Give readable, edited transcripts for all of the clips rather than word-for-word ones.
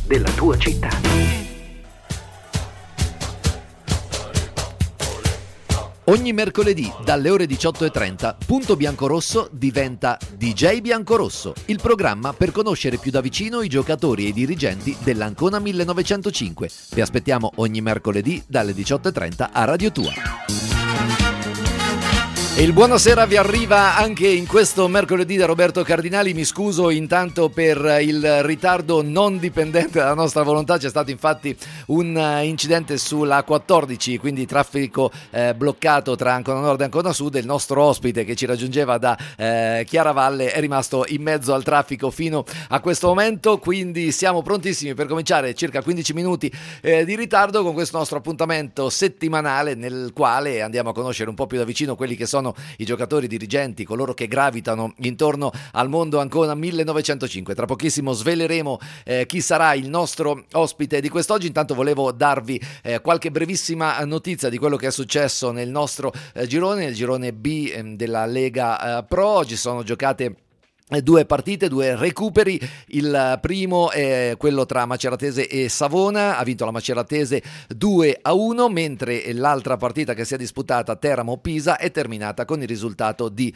della tua città. Ogni mercoledì dalle ore 18:30 Punto Biancorosso diventa DJ Biancorosso, il programma per conoscere più da vicino i giocatori e i dirigenti dell'Ancona 1905. Vi aspettiamo ogni mercoledì dalle 18:30 a Radio Tua. E il buonasera vi arriva anche in questo mercoledì da Roberto Cardinali. Mi scuso intanto per il ritardo non dipendente dalla nostra volontà. C'è stato infatti un incidente sulla 14, quindi traffico bloccato tra Ancona Nord e Ancona Sud. Il nostro ospite che ci raggiungeva da Chiaravalle è rimasto in mezzo al traffico fino a questo momento, quindi siamo prontissimi per cominciare, circa 15 minuti di ritardo, con questo nostro appuntamento settimanale nel quale andiamo a conoscere un po' più da vicino quelli che sono i giocatori, i dirigenti, coloro che gravitano intorno al mondo Ancona 1905. Tra pochissimo sveleremo chi sarà il nostro ospite di quest'oggi. Intanto volevo darvi qualche brevissima notizia di quello che è successo nel nostro girone, nel girone B della Lega Pro. Oggi sono giocate due partite, due recuperi. Il primo è quello tra Maceratese e Savona, ha vinto la Maceratese 2-1, mentre l'altra partita che si è disputata, Teramo-Pisa, è terminata con il risultato di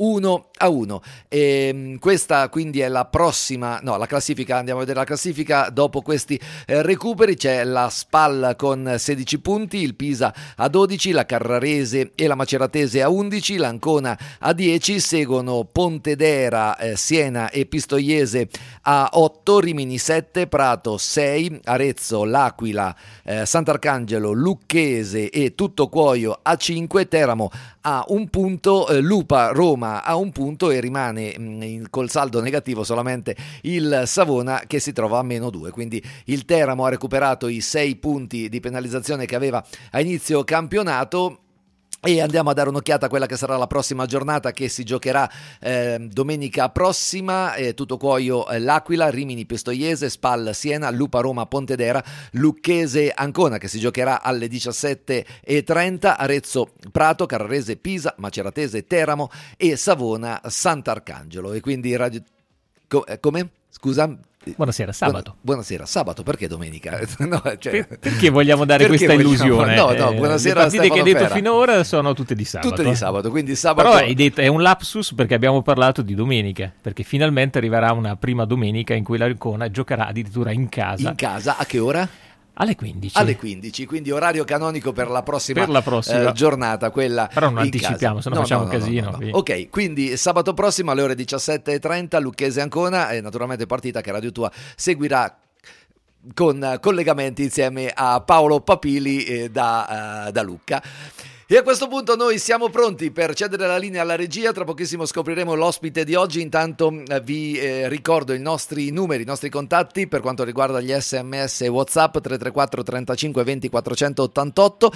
1-1. E questa quindi è la prossima, la classifica. Andiamo a vedere la classifica. Dopo questi recuperi c'è la SPAL con 16 punti, il Pisa a 12, la Carrarese e la Maceratese a 11, l'Ancona a 10, seguono Pontedera, Siena e Pistoiese a 8, Rimini 7, Prato 6, Arezzo, L'Aquila, Sant'Arcangelo, Lucchese e Tuttocuoio a 5, Teramo a 1 punto, Lupa Roma a 1 punto e rimane col saldo negativo solamente il Savona che si trova a -2. Quindi il Teramo ha recuperato i 6 punti di penalizzazione che aveva a inizio campionato. E andiamo a dare un'occhiata a quella che sarà la prossima giornata, che si giocherà domenica prossima. Tuttocuoio L'Aquila, Rimini Pistoiese, Spal Siena, Lupa Roma Pontedera, Lucchese Ancona che si giocherà alle 17:30, Arezzo Prato, Carrarese Pisa, Maceratese Teramo e Savona Sant'Arcangelo. E quindi come? Scusa? Buonasera, sabato. Buonasera, sabato, perché domenica? No, perché vogliamo dare questa illusione? No, buonasera. Le partite che hai detto finora sono tutte di sabato. Tutte di sabato, quindi sabato. Però hai detto, è un lapsus perché abbiamo parlato di domenica, perché finalmente arriverà una prima domenica in cui l'Ancona giocherà addirittura in casa. In casa, a che ora? Alle 15. Alle 15, quindi orario canonico per la prossima giornata, quella. Però non anticipiamo, se no facciamo un casino. No. Ok, quindi sabato prossimo alle ore 17:30 Lucchese Ancona, e naturalmente partita che Radio Tua seguirà con collegamenti insieme a Paolo Papili da Lucca. E a questo punto noi siamo pronti per cedere la linea alla regia. Tra pochissimo scopriremo l'ospite di oggi. Intanto vi ricordo i nostri numeri, i nostri contatti per quanto riguarda gli SMS e WhatsApp: 334 35 20 488,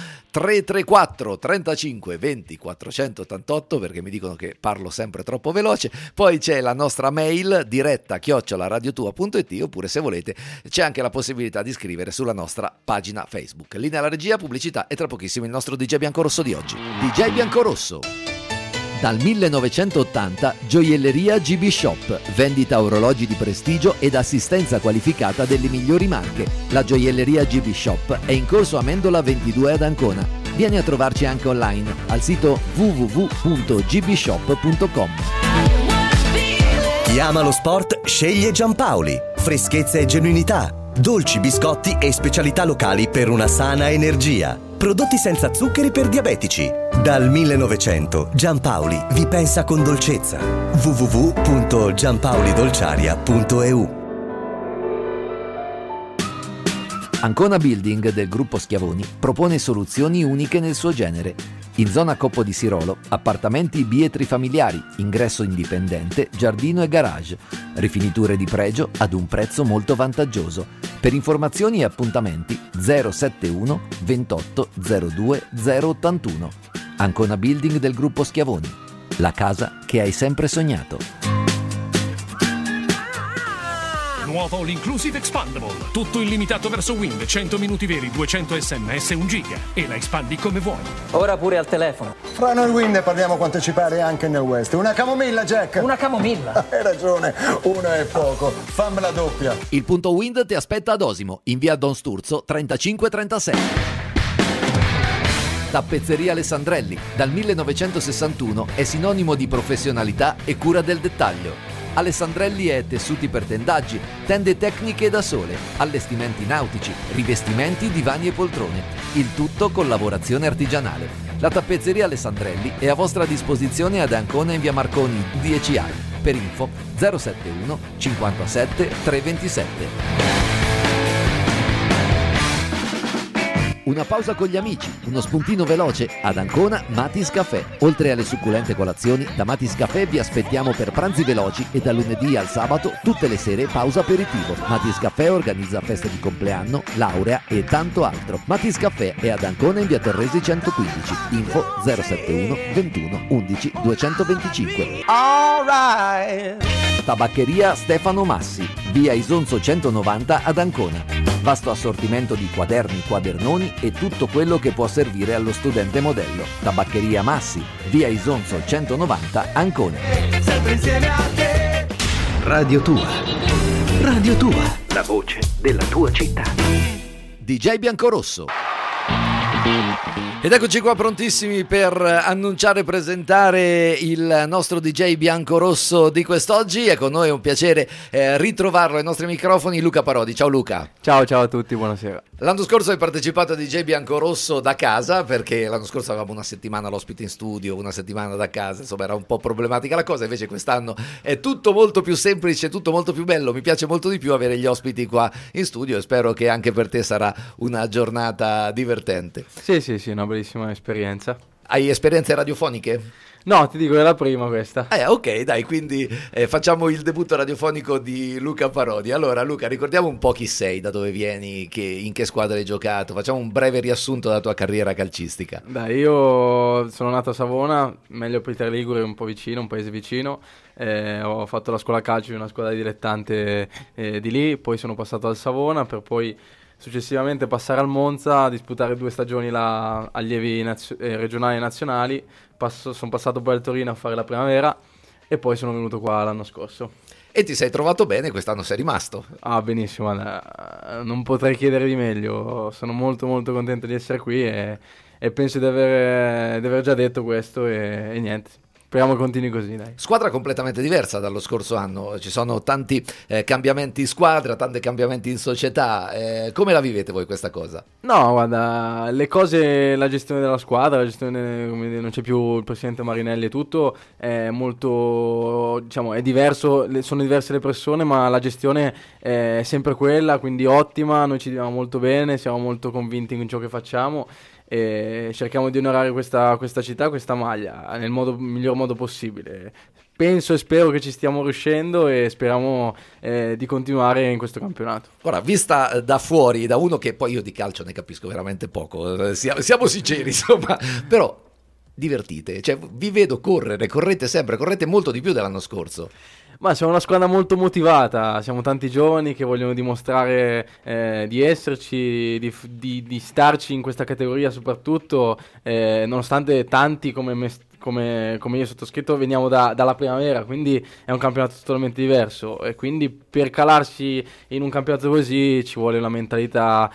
334 35 20 488, perché mi dicono che parlo sempre troppo veloce. Poi c'è la nostra mail diretta@radiotua.it, oppure se volete c'è anche la possibilità di scrivere sulla nostra pagina Facebook. Linea alla regia, pubblicità e tra pochissimo il nostro DJ Biancorosso di oggi. DJ Biancorosso. Dal 1980 Gioielleria GB Shop, vendita orologi di prestigio ed assistenza qualificata delle migliori marche. La Gioielleria GB Shop è in corso Amendola 22 ad Ancona. Vieni a trovarci anche online al sito www.gbshop.com. Chi ama lo sport sceglie Giampaoli. Freschezza e genuinità, dolci, biscotti e specialità locali per una sana energia. Prodotti senza zuccheri per diabetici. Dal 1900 Giampaoli vi pensa con dolcezza. www.giampaolidolciaria.eu. Ancona Building del gruppo Schiavoni propone soluzioni uniche nel suo genere. In zona Coppo di Sirolo, appartamenti bietri familiari, ingresso indipendente, giardino e garage, rifiniture di pregio ad un prezzo molto vantaggioso. Per informazioni e appuntamenti 071 28 02 081. Ancona Building del gruppo Schiavoni, la casa che hai sempre sognato. nuovo All Inclusive Expandable. Tutto illimitato verso Wind, 100 minuti veri, 200 sms, 1 giga. E la espandi come vuoi. Ora pure al telefono. Fra noi Wind parliamo quanto ci pare anche nel West. Una camomilla, Jack? Una camomilla? Hai ragione, una è poco. Fammela doppia. Il punto Wind ti aspetta ad Osimo, in via Don Sturzo 3536. Tappezzeria Alessandrelli, dal 1961 è sinonimo di professionalità e cura del dettaglio. Alessandrelli è tessuti per tendaggi, tende tecniche da sole, allestimenti nautici, rivestimenti, divani e poltrone. Il tutto con lavorazione artigianale. La tappezzeria Alessandrelli è a vostra disposizione ad Ancona in via Marconi 10A. Per info 071 57 327. Una pausa con gli amici, uno spuntino veloce ad Ancona Matis Caffè. Oltre alle succulente colazioni, da Matis Caffè vi aspettiamo per pranzi veloci e da lunedì al sabato tutte le sere pausa aperitivo. Matis Caffè organizza feste di compleanno, laurea e tanto altro. Matis Caffè è ad Ancona in via Torresi 115. Info 071 21 11 225. Tabaccheria Stefano Massi, via Isonzo 190 ad Ancona. Vasto assortimento di quaderni, quadernoni e tutto quello che può servire allo studente modello. Tabaccheria Massi, via Isonzo 190 Ancona. Sempre insieme a te. Radio Tua. Radio Tua. La voce della tua città. DJ Biancorosso. Ed eccoci qua prontissimi per annunciare e presentare il nostro DJ Biancorosso di quest'oggi. E con noi è un piacere ritrovarlo ai nostri microfoni, Luca Parodi. Ciao Luca. Ciao a tutti, buonasera. L'anno scorso hai partecipato a DJ Biancorosso da casa, perché l'anno scorso avevamo una settimana l'ospite in studio, una settimana da casa, insomma era un po' problematica la cosa. Invece quest'anno è tutto molto più semplice, tutto molto più bello. Mi piace molto di più avere gli ospiti qua in studio e spero che anche per te sarà una giornata divertente. Sì, una bellissima esperienza. Hai esperienze radiofoniche? No, ti dico, è la prima questa. Ok, dai, quindi facciamo il debutto radiofonico di Luca Parodi. Allora Luca, ricordiamo un po' chi sei, da dove vieni, in che squadra hai giocato. Facciamo un breve riassunto della tua carriera calcistica. Dai, io sono nato a Savona, meglio per Ligure, un po' vicino, un paese vicino. Ho fatto la scuola calcio in una squadra dilettante di lì, poi sono passato al Savona per poi successivamente passare al Monza, disputare 2 stagioni allievi regionali e nazionali. Sono passato poi al Torino a fare la primavera e poi sono venuto qua l'anno scorso. E ti sei trovato bene, quest'anno sei rimasto? Benissimo, non potrei chiedere di meglio. Sono molto molto contento di essere qui e penso di aver già detto questo e niente. Speriamo che continui così, dai. Squadra completamente diversa dallo scorso anno, ci sono tanti cambiamenti in squadra, tanti cambiamenti in società. Come la vivete voi questa cosa? No, guarda, le cose, la gestione della squadra, la gestione, come dire, non c'è più il presidente Marinelli e tutto, è molto, diciamo, è diverso, sono diverse le persone, ma la gestione è sempre quella, quindi ottima, noi ci diamo molto bene, siamo molto convinti in ciò che facciamo. E cerchiamo di onorare questa città, questa maglia nel miglior modo possibile. Penso e spero che ci stiamo riuscendo e speriamo di continuare in questo campionato. Ora, vista da fuori, da uno che poi io di calcio ne capisco veramente poco, siamo sinceri, insomma, però divertite, cioè vi vedo correte sempre, correte molto di più dell'anno scorso. Ma siamo una squadra molto motivata, siamo tanti giovani che vogliono dimostrare di esserci, di starci in questa categoria soprattutto, nonostante tanti come io sottoscritto veniamo dalla primavera, quindi è un campionato totalmente diverso e quindi per calarsi in un campionato così ci vuole una mentalità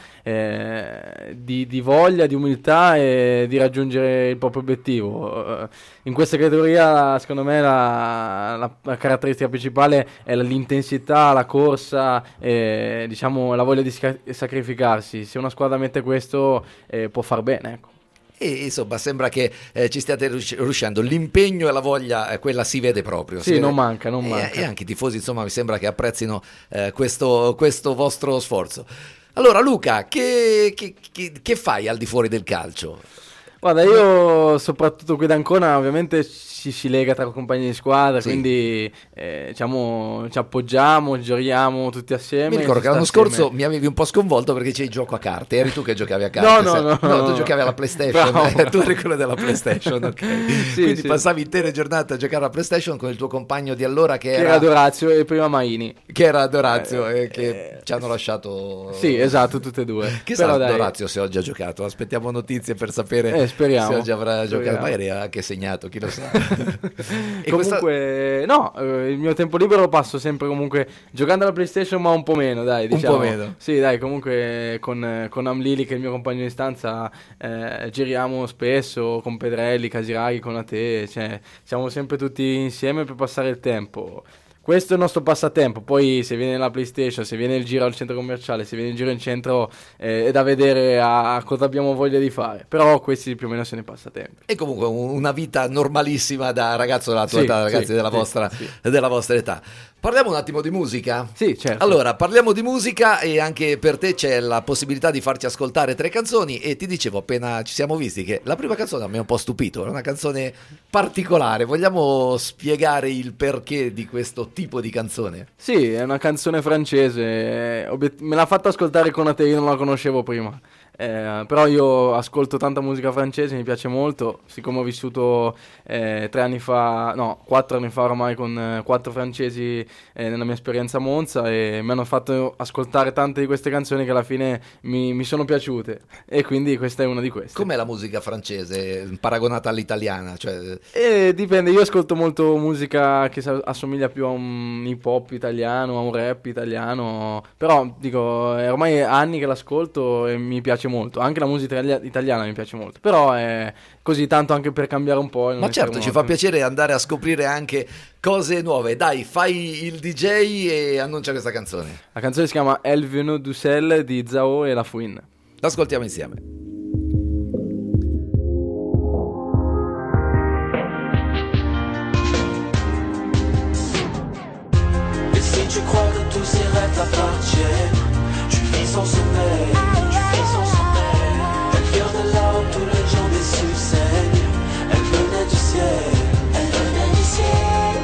di voglia, di umiltà e di raggiungere il proprio obiettivo. In questa categoria secondo me la caratteristica principale è l'intensità, la corsa, diciamo la voglia di sacrificarsi. Se una squadra mette questo può far bene, ecco. E insomma sembra che ci stiate riuscendo, l'impegno e la voglia quella si vede proprio. Sì, non manca. E anche i tifosi insomma mi sembra che apprezzino questo vostro sforzo. Allora Luca, che fai al di fuori del calcio? Guarda, io soprattutto qui ad Ancona ovviamente si lega tra compagni di squadra, Sì. quindi diciamo, ci appoggiamo, giochiamo tutti assieme. Mi ricordo si che l'anno sta assieme. scorso mi avevi un po' sconvolto perché c'è il gioco a carte. Eri tu che giocavi a carte? No, tu giocavi alla PlayStation. Bravo. Tu eri quello della PlayStation, ok. Sì, Quindi sì. passavi intere giornate a giocare alla PlayStation con il tuo compagno di allora che Che era Dorazio e prima Maini. che era Dorazio e che ci hanno lasciato. Sì, esatto, tutte e due. Chissà Però dai, Dorazio se oggi ha giocato. Aspettiamo notizie per sapere speriamo. se oggi avrà giocato. Speriamo. Magari ha anche segnato, chi lo sa. E Comunque, no, il mio tempo libero lo passo sempre comunque giocando alla PlayStation, ma un po' meno, dai, diciamo. Un po' meno. Sì, dai, comunque con Amlili, che è il mio compagno di stanza, giriamo spesso, con Pedrelli, Casiraghi, con Ate, cioè siamo sempre tutti insieme per passare il tempo. Questo è il nostro passatempo. Poi se viene la PlayStation, se viene il giro al centro commerciale, se viene il giro in centro, è da vedere a cosa abbiamo voglia di fare. Però questi più o meno sono i passatempi. E comunque una vita normalissima da ragazzo della tua Sì, età, ragazzi sì, della, sì, vostra, sì. della vostra età. Parliamo un attimo di musica? Sì, certo. Allora, parliamo di musica e anche per te c'è la possibilità di farci ascoltare 3 canzoni e ti dicevo appena ci siamo visti che la prima canzone mi ha un po' stupito, è una canzone particolare. Vogliamo spiegare il perché di questo tipo di canzone? Sì, è una canzone francese, me l'ha fatta ascoltare con Ate, io non la conoscevo prima. Però io ascolto tanta musica francese, mi piace molto, siccome ho vissuto 4 anni fa ormai con 4 francesi nella mia esperienza a Monza, e mi hanno fatto ascoltare tante di queste canzoni che alla fine mi sono piaciute, e quindi questa è una di queste. Com'è la musica francese paragonata all'italiana? Cioè... Dipende, io ascolto molto musica che assomiglia più a un hip hop italiano, a un rap italiano, però dico, è ormai anni che l'ascolto e mi piace molto, anche la musica italiana mi piace molto, però è così tanto anche per cambiare un po'. Ma certo, ci fa piacere andare a scoprire anche cose nuove. Dai, fai il DJ e annuncia questa canzone. La canzone si chiama Elle Venue du Sel di Zao e La Fouine. L'ascoltiamo insieme. Et si tu crois que tous ces rêves t'appartiennent, tu vis sans sommeil, tu vis sans sommeil. Elle vient de là où tous les gens déçus saignent. Elle venait du ciel, elle venait du ciel.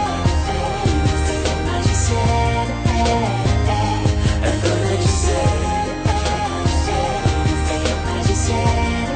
Une magicienne, elle venait du ciel. Une magicienne.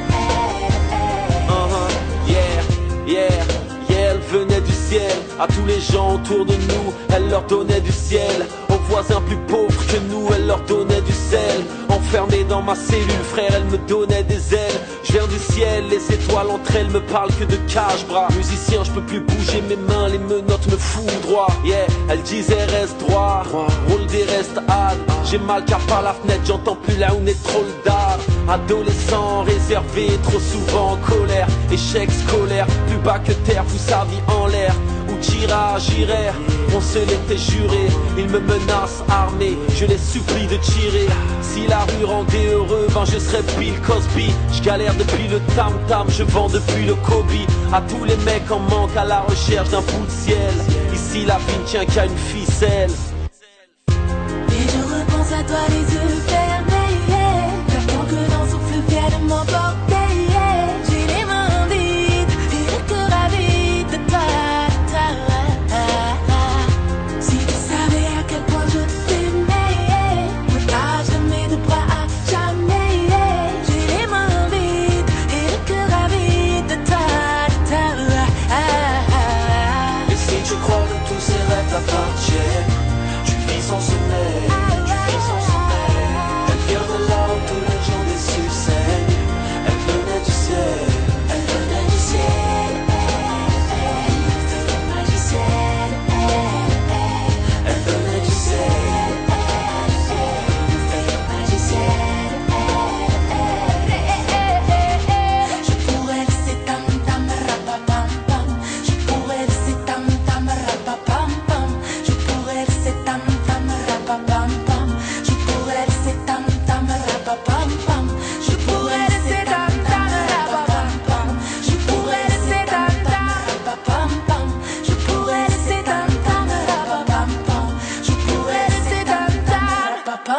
Yeah, elle venait du ciel. À tous les gens autour de nous, elle leur donnait du ciel. Aux voisins plus pauvres que nous, elle leur donnait du sel. Enfermée dans ma cellule, frère, elle me donnait des ailes. Je viens du ciel, les étoiles entre elles me parlent que de cache-bras. Musicien, je peux plus bouger mes mains, les menottes me foudroient. Yeah, elle disait reste droit, roule des restes hâte. J'ai mal car par la fenêtre, j'entends plus là où n'est trop le dard. Adolescent, réservé, trop souvent en colère. Échec scolaire, plus bas que terre, fout sa vie en l'air. Où t'iras, j'irai, on se l'était juré. Ils me menacent armés, je les supplie de tirer. Si la rue rendait heureux, ben je serais Bill Cosby. Je galère depuis le tam-tam, je vends depuis le Kobe. À tous les mecs en manque, à la recherche d'un bout de ciel. Ici la vie ne tient qu'à une ficelle. Et je repense à toi les yeux fermés, j'attends que dans son fleuve vienne m'emporter. J'ai les mains vides et le cœur avide de toi. Si tu savais à quel point je t'aimais, ne pas jamais de bras à jamais. J'ai les mains vides et le cœur avide de toi. Et si tu crois que tous ces rêves t'appartiennent, tu vis sans sommeil, tu vis sans sommeil.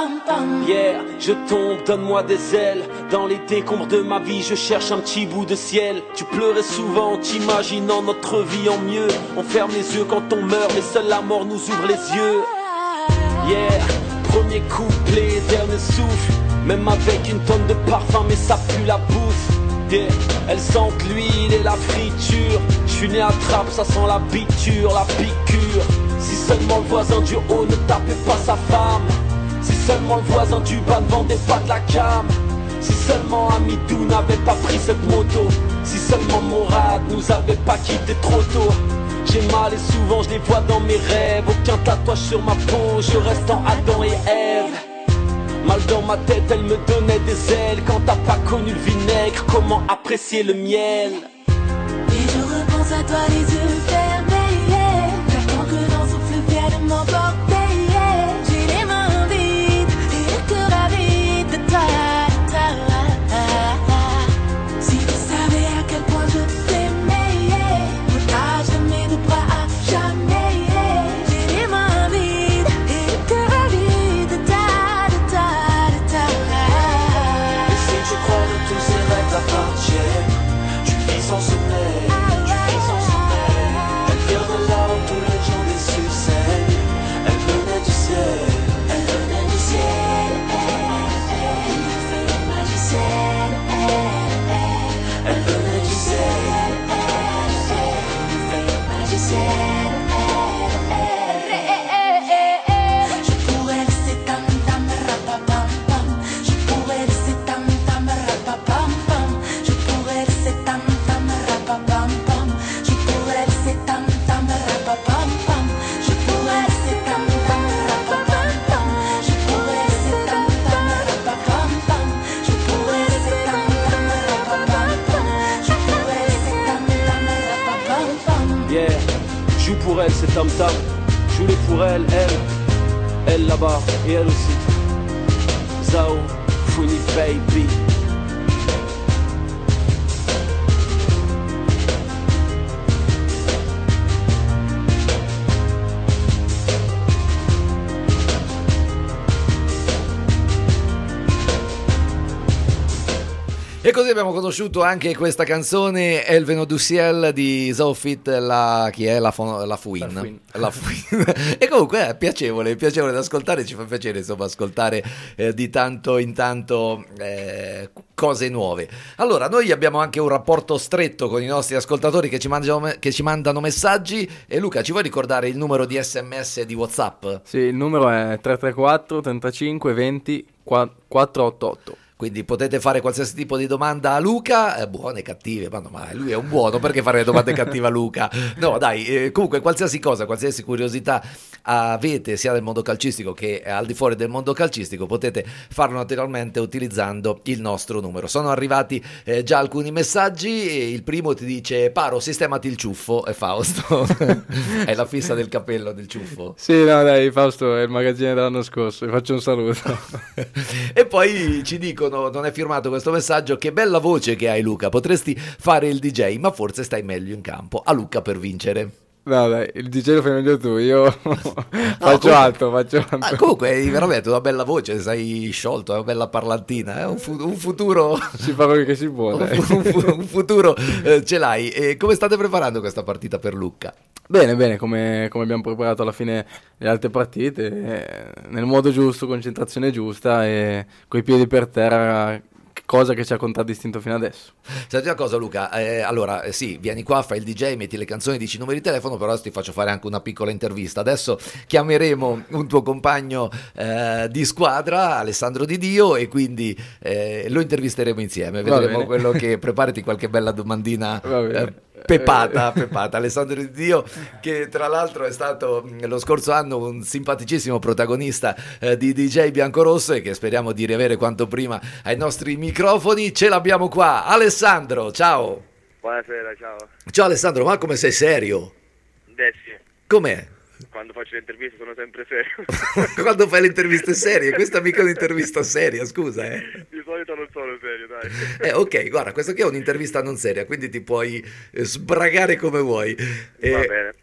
Yeah, je tombe, donne-moi des ailes. Dans les décombres de ma vie, je cherche un petit bout de ciel. Tu pleurais souvent, t'imaginant notre vie en mieux. On ferme les yeux quand on meurt, mais seule la mort nous ouvre les yeux. Yeah, premier couplet, dernier souffle. Même avec une tonne de parfum, mais ça pue la bouffe. Yeah, elles sentent l'huile et la friture. Je suis né à Trappes, ça sent la biture, la piqûre. Si seulement le voisin du haut ne tapait pas sa femme. Si seulement le voisin du bas ne vendait pas de la cam. Si seulement Amidou n'avait pas pris cette moto. Si seulement Morad nous avait pas quitté trop tôt. J'ai mal et souvent je les vois dans mes rêves. Aucun tatouage sur ma peau, je reste en Adam et Ève. Mal dans ma tête, elle me donnait des ailes. Quand t'as pas connu le vinaigre, comment apprécier le miel? Et je repense à toi les yeux fermés, yeah. J'attends que l'on souffle vienne de m'emporter, yeah. J'ai les mains vides et le cœur avide de toi. Si tu savais à quel point je t'aimais, yeah. Otage de mes deux bras à jamais, yeah. J'ai les mains vides et le cœur avide de ta. Et si tu crois que tous ces rêves appartiennent, tu vis sans sommeil, tu vis sans sommeil. Elle vient de là où tous les gens déçus s'aiment. Elle venait du ciel, elle venait du ciel. Une fée magicienne. Elle venait du ciel, une fée magicienne. Je pourrais laisser tam tam rapapam pam. Je pourrais laisser tam tam rapapam pam. Je pourrais laisser tam tam rapapam pam. Je pourrais laisser tam tam rapapam pam. Je pourrais laisser tam tam rapapam pam. Je pourrais laisser tam tam rapapam pam. Je pourrais laisser tam tam rapapam pam. Je pourrais laisser tam tam rapapam pam. yeah. Joue pour elle, c'est tam tam. Joue-les pour elle, elle là-bas et elle aussi. Zao, Funny Baby. E così abbiamo conosciuto anche questa canzone El Veno du Ciel di Zoofit, chi è la Fouine. La Fouine. E comunque è piacevole da ascoltare, ci fa piacere insomma ascoltare di tanto in tanto cose nuove. Allora, noi abbiamo anche un rapporto stretto con i nostri ascoltatori che ci mandano messaggi. E Luca, ci vuoi ricordare il numero di SMS di WhatsApp? Sì, il numero è 334 35 20 488. Quindi potete fare qualsiasi tipo di domanda a Luca, buone e cattive, ma lui è un buono, perché fare domande cattive a Luca? No dai, comunque qualsiasi cosa, qualsiasi curiosità avete sia nel mondo calcistico che al di fuori del mondo calcistico, potete farlo naturalmente utilizzando il nostro numero. Sono arrivati già alcuni messaggi, il primo ti dice: Paro, sistemati il ciuffo. È Fausto. È la fissa del capello del ciuffo. Sì, no dai, Fausto è il magazzino dell'anno scorso, vi faccio un saluto. E poi ci dicono, non è firmato questo messaggio: che bella voce che hai Luca, potresti fare il DJ, ma forse stai meglio in campo. A Luca per vincere. No dai, il DJ lo fai meglio tu, io faccio altro. Comunque hai veramente una bella voce, sei sciolto, è una bella parlantina, un futuro... Si fa quello che si può, dai. Un futuro ce l'hai. E come state preparando questa partita per Lucca? Bene, come abbiamo preparato alla fine le altre partite, nel modo giusto, concentrazione giusta e coi piedi per terra, cosa che ci ha contraddistinto fino adesso. Senti una cosa Luca, allora sì, vieni qua, fai il DJ, metti le canzoni, dici i numeri di telefono, però ti faccio fare anche una piccola intervista. Adesso chiameremo un tuo compagno di squadra, Alessandro Di Dio, e quindi lo intervisteremo insieme, vedremo quello che... Preparati qualche bella domandina pepata. Alessandro Di Dio, che tra l'altro è stato lo scorso anno un simpaticissimo protagonista di DJ Biancorosso, e che speriamo di riavere quanto prima ai nostri microfoni. Ce l'abbiamo qua, Alessandro, ciao. Buonasera, ciao. Ciao Alessandro, ma come sei serio? Sì. Com'è? Quando faccio le interviste sono sempre serio. Quando fai le interviste serie? Questa mica è un'intervista seria, scusa. Di solito non sono serio, dai. Ok, guarda, questa qui è un'intervista non seria, quindi ti puoi sbragare come vuoi. Va bene.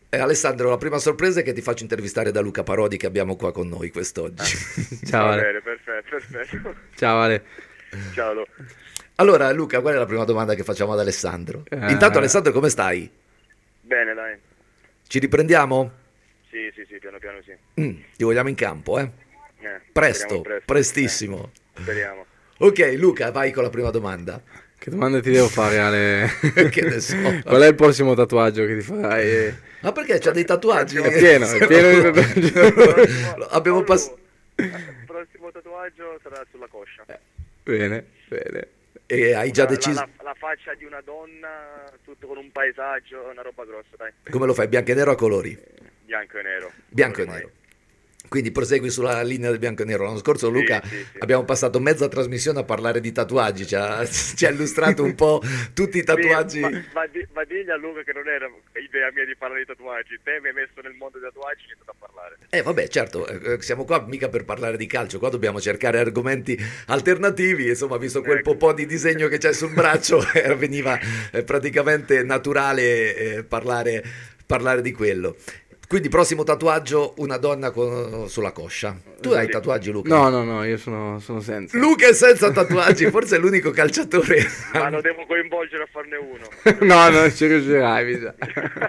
Alessandro, la prima sorpresa è che ti faccio intervistare da Luca Parodi, che abbiamo qua con noi quest'oggi. Ciao Va Ale. bene, perfetto. Ciao Ale. Ciao Lu. Allora Luca, qual è la prima domanda che facciamo ad Alessandro? Intanto Alessandro, come stai? Bene, dai. Ci riprendiamo? Sì, piano sì. Ti vogliamo in campo, Presto, prestissimo. Speriamo. Ok, Luca, vai con la prima domanda. Che domanda ti devo fare, Ale? Che ne so. Qual è il prossimo tatuaggio che ti farai? Ma perché c'ha dei tatuaggi? È pieno di tatuaggi. Abbiamo passato. Il prossimo tatuaggio sarà sulla coscia. Bene. E hai già deciso? La faccia di una donna, tutto con un paesaggio, una roba grossa, dai. Come lo fai? Bianco e nero a colori? Bianco e nero. Bianco e nero. Quindi prosegui sulla linea del bianco e nero. L'anno scorso Luca abbiamo passato mezza trasmissione a parlare di tatuaggi, ci ha illustrato un po' tutti i tatuaggi. Ma digli a Luca che non era idea mia di parlare di tatuaggi, te mi hai messo nel mondo dei tatuaggi e iniziato a parlare. Vabbè, certo, siamo qua mica per parlare di calcio, qua dobbiamo cercare argomenti alternativi, insomma, visto quel po' di disegno che c'è sul braccio, veniva praticamente naturale parlare di quello. Quindi prossimo tatuaggio, una donna sulla coscia. Tu hai tatuaggi, Luca? No, io sono senza. Luca è senza tatuaggi, forse è l'unico calciatore. Ma lo devo coinvolgere a farne uno. No, non ci riuscirai, mi sa.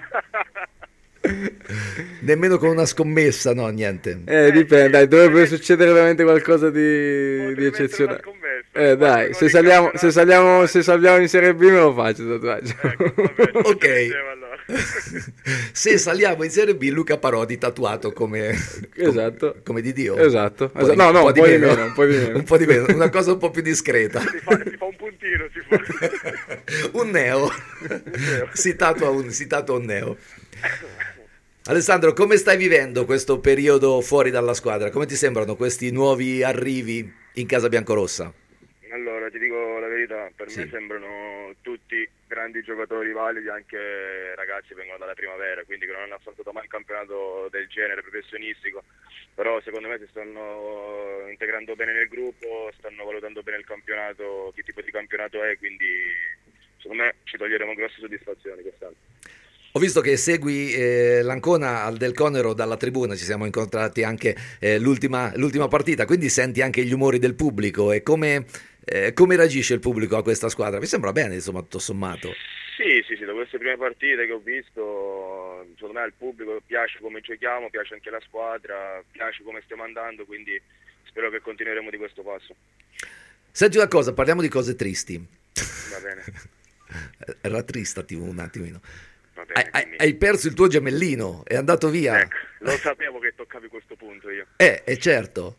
Nemmeno con una scommessa, no, niente. Dipende, dai, dovrebbe succedere veramente qualcosa di eccezionale. Dai, se saliamo in Serie B me lo faccio il tatuaggio. Ok. Se saliamo in Serie B, Luca Parodi tatuato come di Dio. Esatto. Un po' di meno. Una cosa un po' più discreta. Si fa un puntino, un neo. Si tatua un neo. Alessandro, come stai vivendo questo periodo fuori dalla squadra? Come ti sembrano questi nuovi arrivi in casa biancorossa? Allora, ti dico la verità, per me sembrano tutti grandi giocatori validi, anche ragazzi che vengono dalla primavera, quindi che non hanno affrontato mai un campionato del genere professionistico, però secondo me si stanno integrando bene nel gruppo, stanno valutando bene il campionato, che tipo di campionato è, quindi secondo me ci toglieremo grosse soddisfazioni quest'anno. Ho visto che segui l'Ancona al Del Conero dalla tribuna, ci siamo incontrati anche l'ultima partita, quindi senti anche gli umori del pubblico e come reagisce il pubblico a questa squadra? Mi sembra bene, insomma, tutto sommato. Sì, da queste prime partite che ho visto, secondo me al pubblico piace come giochiamo, piace anche la squadra, piace come stiamo andando, quindi spero che continueremo di questo passo. Senti una cosa, parliamo di cose tristi. Va bene. Rattristati un attimino. Hai perso il tuo gemellino, è andato via. Ecco, lo sapevo che toccavi questo punto io. Certo.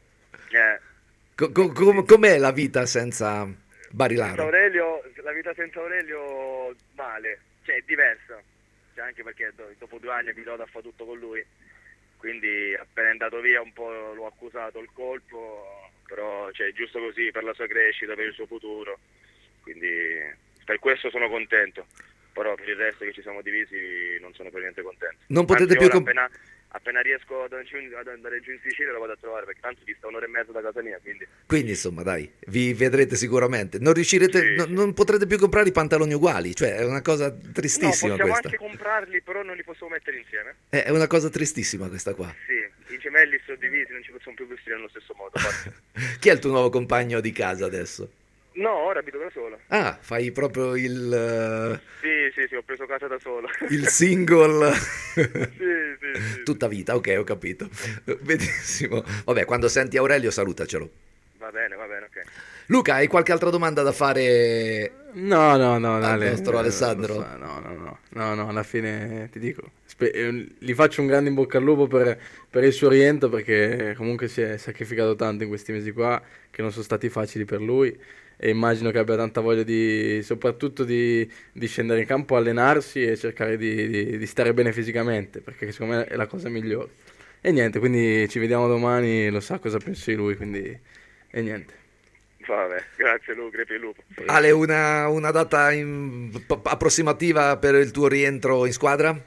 Com'è la vita senza Barilaro? La vita senza Aurelio male, cioè è diversa, cioè, anche perché dopo 2 anni Pilota fa tutto con lui, quindi appena è andato via un po' l'ho accusato il colpo, però cioè, è giusto così per la sua crescita, per il suo futuro, quindi per questo sono contento. Però per il resto che ci siamo divisi non sono per niente contento. Non potete più appena riesco ad andare giù in Sicilia lo vado a trovare, perché tanto dista 1 ora e mezza da casa mia, quindi insomma dai, vi vedrete sicuramente. Non riuscirete, non potrete più comprare i pantaloni uguali, cioè è una cosa tristissima. No, possiamo questa anche comprarli, però non li possiamo mettere insieme. È una cosa tristissima questa qua. Sì, i gemelli sono divisi, non ci possiamo più vestire nello stesso modo. Chi è il tuo nuovo compagno di casa adesso? No, ora abito da solo. Ah, fai proprio il... Sì, ho preso casa da solo. Il single. Sì. Tutta vita, ok, ho capito. Benissimo. Vabbè, quando senti Aurelio salutacelo. Va bene, ok. Luca, hai qualche altra domanda da fare? No, al nostro Alessandro? No, alla fine ti dico, gli faccio un grande in bocca al lupo per il suo rientro, perché comunque si è sacrificato tanto in questi mesi qua, che non sono stati facili per lui, e immagino che abbia tanta voglia soprattutto di scendere in campo, allenarsi e cercare di stare bene fisicamente, perché secondo me è la cosa migliore. E niente, quindi ci vediamo domani, lo sa cosa penso di lui, quindi e niente. Vabbè, grazie Lu, crepi il lupo. Ale, una data approssimativa per il tuo rientro in squadra?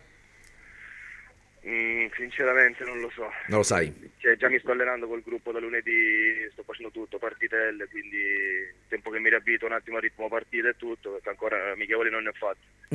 Sinceramente non lo so. Non lo sai? Cioè, già mi sto allenando col gruppo da lunedì, sto facendo tutto, partitelle, quindi tempo che mi riabito un attimo al ritmo partita e tutto, perché ancora amichevoli non ne ho fatto.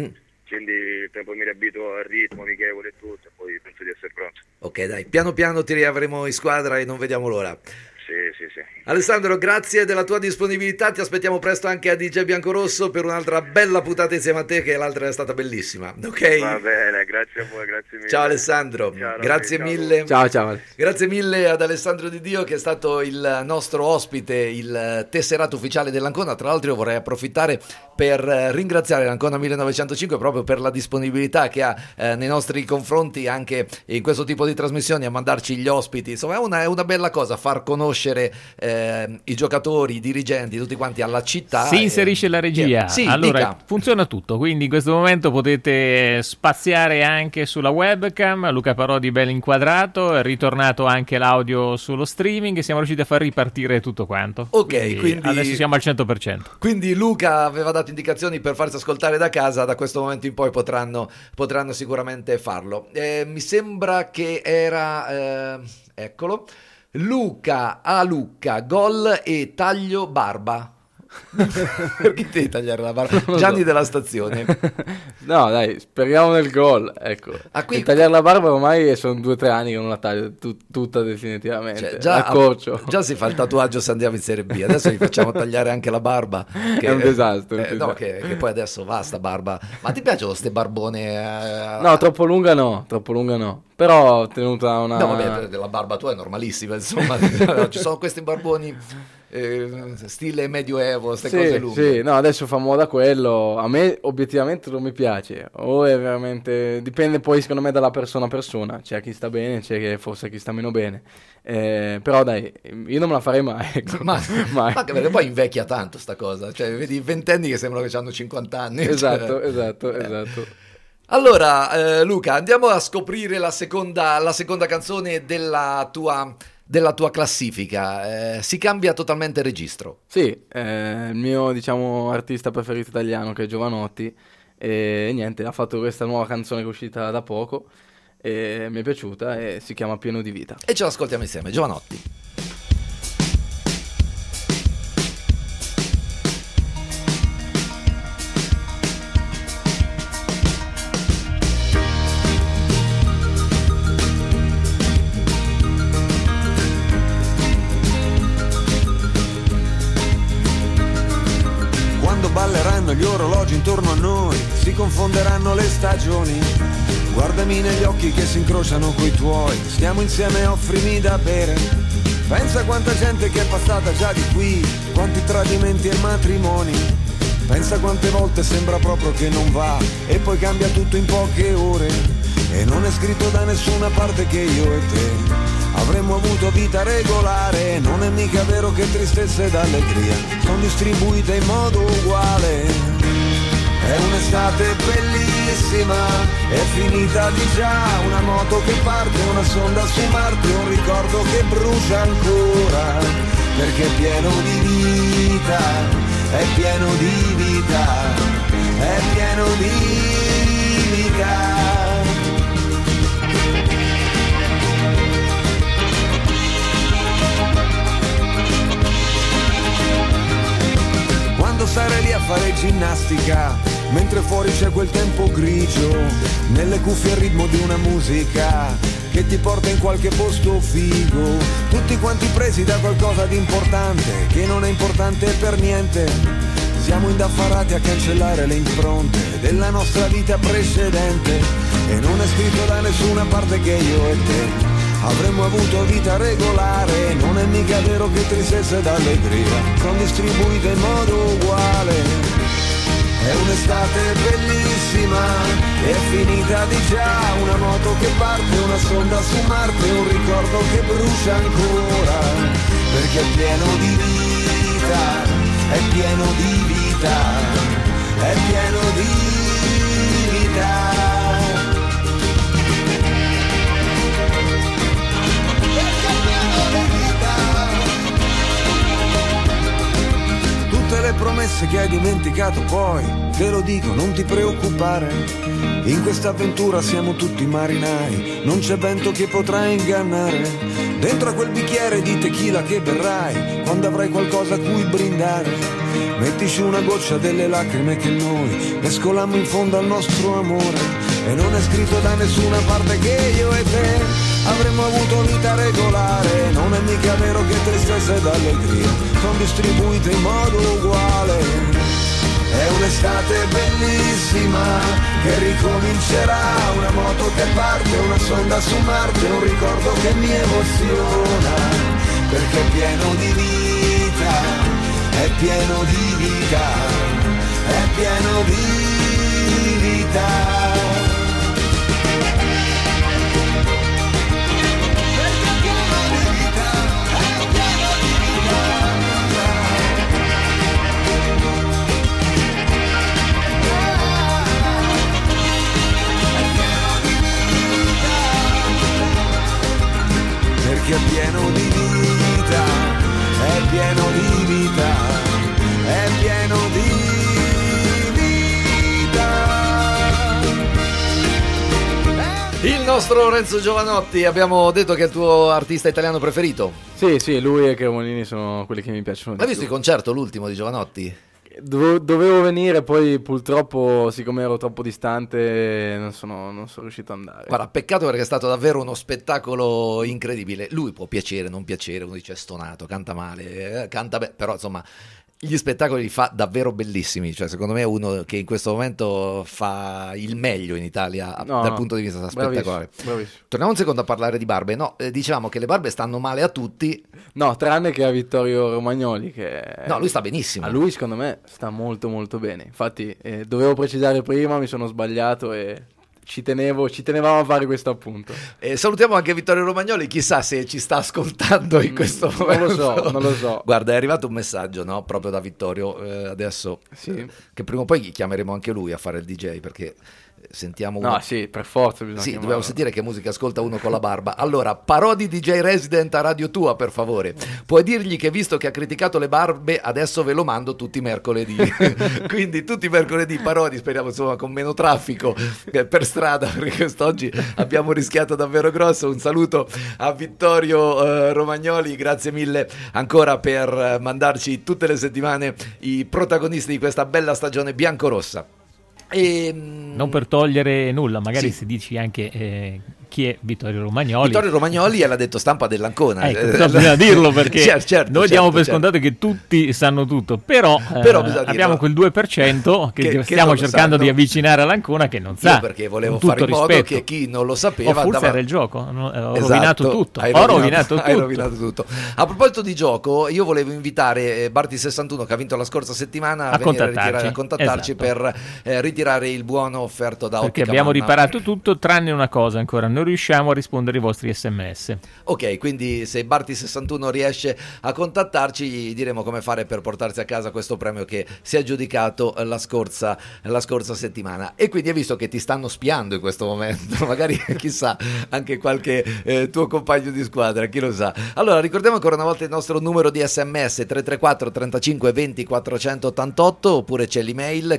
quindi il tempo mi riabituo al ritmo amichevole e tutto, e poi penso di essere pronto. Ok, dai, piano piano ti riavremo in squadra e non vediamo l'ora. Sì. Alessandro, grazie della tua disponibilità, ti aspettiamo presto anche a DJ Biancorosso per un'altra bella puntata insieme a te, che l'altra è stata bellissima, ok? Va bene, grazie a voi, grazie mille. Ciao Alessandro, ciao, grazie mille. Ciao. Grazie mille ad Alessandro Di Dio, che è stato il nostro ospite, il tesserato ufficiale dell'Ancona. Tra l'altro io vorrei approfittare per ringraziare l'Ancona 1905 proprio per la disponibilità che ha nei nostri confronti anche in questo tipo di trasmissioni, a mandarci gli ospiti. Insomma è una bella cosa far conoscere i giocatori, i dirigenti, tutti quanti alla città. Si inserisce la regia. Sì, allora dica. funziona tutto, quindi in questo momento potete spaziare anche sulla webcam. Luca Parodi bello inquadrato, è ritornato anche l'audio sullo streaming e siamo riusciti a far ripartire tutto quanto. Ok, quindi adesso siamo al 100%. Quindi Luca aveva dato indicazioni per farsi ascoltare da casa, da questo momento in poi potranno sicuramente farlo. Mi sembra che era eccolo, Luca, gol e taglio barba. Perché devi tagliare la barba? Gianni della stazione. No dai, speriamo nel gol, ecco. E tagliare la barba ormai sono 2 o 3 anni che non la taglio tutta definitivamente, già si fa il tatuaggio se andiamo in Serie B, adesso gli facciamo tagliare anche la barba, che è un disastro, no, che poi adesso va sta barba. Ma ti piacciono ste barbone? No, troppo lunga no, però ho tenuta una... No vabbè, la barba tua è normalissima, insomma. Ci sono questi barboni stile medioevo, queste cose lunghe. Sì, no, adesso fa moda quello. A me obiettivamente non mi piace, o è veramente, dipende poi secondo me dalla persona a persona, c'è chi sta bene, c'è che forse chi sta meno bene, però dai, io non me la farei mai, ecco. mai. Anche perché poi invecchia tanto sta cosa, cioè vedi i ventenni che sembrano che hanno 50 anni. Esatto. Allora Luca, andiamo a scoprire la seconda canzone della tua classifica. Si cambia totalmente registro. Sì, il mio diciamo artista preferito italiano, che è Jovanotti, e niente, ha fatto questa nuova canzone che è uscita da poco e mi è piaciuta e si chiama Pieno di vita. E ce l'ascoltiamo insieme, Jovanotti. Balleranno gli orologi intorno a noi, si confonderanno le stagioni. Guardami negli occhi che si incrociano coi tuoi, stiamo insieme, offrimi da bere. Pensa quanta gente che è passata già di qui, quanti tradimenti e matrimoni. Pensa quante volte sembra proprio che non va e poi cambia tutto in poche ore. E non è scritto da nessuna parte che io e te avremmo avuto vita regolare. Non è mica vero che tristezza ed allegria sono distribuite in modo uguale. È un'estate bellissima, è finita di già, una moto che parte, una sonda su Marte, un ricordo che brucia ancora, perché è pieno di vita, è pieno di vita, è pieno di vita. Quando sarai lì a fare ginnastica, mentre fuori c'è quel tempo grigio, nelle cuffie il ritmo di una musica che ti porta in qualche posto figo, tutti quanti presi da qualcosa di importante, che non è importante per niente. Siamo indaffarati a cancellare le impronte della nostra vita precedente, e non è scritto da nessuna parte che io e te avremmo avuto vita regolare. Non è mica vero che tristezza ed allegria sono distribuite in modo uguale. È un'estate bellissima, è finita di già, una moto che parte, una sonda su Marte, un ricordo che brucia ancora, perché è pieno di vita, è pieno di vita, è pieno di vita. Tutte le le promesse che hai dimenticato poi. Te lo dico, non ti preoccupare, in questa avventura siamo tutti marinai, non c'è vento che potrà ingannare. Dentro a quel bicchiere di tequila che berrai, quando avrai qualcosa a cui brindare, mettici una goccia delle lacrime che noi mescolammo in fondo al nostro amore. E non è scritto da nessuna parte che io e te avremmo avuto vita regolare. Non è mica vero che tristezza ed allegria sono distribuite in modo uguale. È un'estate bellissima che ricomincerà, una moto che parte, una sonda su Marte, un ricordo che mi emoziona, perché è pieno di vita, è pieno di vita, è pieno di vita. Perché è pieno di vita, è pieno di vita, è pieno di vita. Il nostro Renzo Giovanotti, abbiamo detto che è il tuo artista italiano preferito. Sì, lui e Cremonini sono quelli che mi piacciono di Hai visto il concerto, l'ultimo di Giovanotti? Dovevo venire, poi purtroppo, siccome ero troppo distante, non sono riuscito ad andare. Guarda, peccato, perché è stato davvero uno spettacolo incredibile. Lui può piacere, non piacere, uno dice è stonato, canta male, canta bene, però insomma gli spettacoli li fa davvero bellissimi. Cioè, secondo me è uno che in questo momento fa il meglio in Italia dal punto di vista spettacolare. Bravissimo. Torniamo un secondo a parlare di barbe. No, diciamo che le barbe stanno male a tutti. No, tranne che a Vittorio Romagnoli, che no, lui sta benissimo. A lui secondo me sta molto molto bene. Infatti dovevo precisare prima, mi sono sbagliato e ci tenevamo a fare questo appunto. Salutiamo anche Vittorio Romagnoli, chissà se ci sta ascoltando in questo momento. Non lo so. Guarda, è arrivato un messaggio, no? Proprio da Vittorio adesso, sì. Che prima o poi chiameremo anche lui a fare il DJ, perché sentiamo uno. No, sì, per forza bisogna Sì, dobbiamo sentire che musica ascolta uno con la barba. Allora, Parodi DJ Resident a Radio Tua, per favore. Puoi dirgli che visto che ha criticato le barbe, adesso ve lo mando tutti i mercoledì. Quindi tutti i mercoledì Parodi, speriamo insomma con meno traffico per strada, perché quest'oggi abbiamo rischiato davvero grosso. Un saluto a Vittorio Romagnoli, grazie mille ancora per mandarci tutte le settimane i protagonisti di questa bella stagione biancorossa. Non per togliere nulla, magari sì. Se dici anche chi è Vittorio Romagnoli. Vittorio Romagnoli è l'addetto stampa dell'Ancona. Ecco, bisogna dirlo, perché certo, noi diamo per scontato che tutti sanno tutto, però abbiamo quel 2% che stiamo cercando di avvicinare all'Ancona che non sa. Io perché volevo fare in modo che chi non lo sapeva o forse era il gioco, ho rovinato tutto. Hai rovinato tutto. A proposito di gioco, io volevo invitare Barti61, che ha vinto la scorsa settimana, a venire a contattarci per ritirare il buono offerto da Perché Ottica abbiamo Manna. riparato tutto tranne una cosa ancora, non riusciamo a rispondere ai vostri SMS. Ok, quindi se Barti61 riesce a contattarci, gli diremo come fare per portarsi a casa questo premio che si è aggiudicato la scorsa settimana. E quindi hai visto che ti stanno spiando in questo momento, magari chissà anche qualche tuo compagno di squadra, chi lo sa. Allora ricordiamo ancora una volta il nostro numero di SMS 334 35 20 488, oppure c'è l'email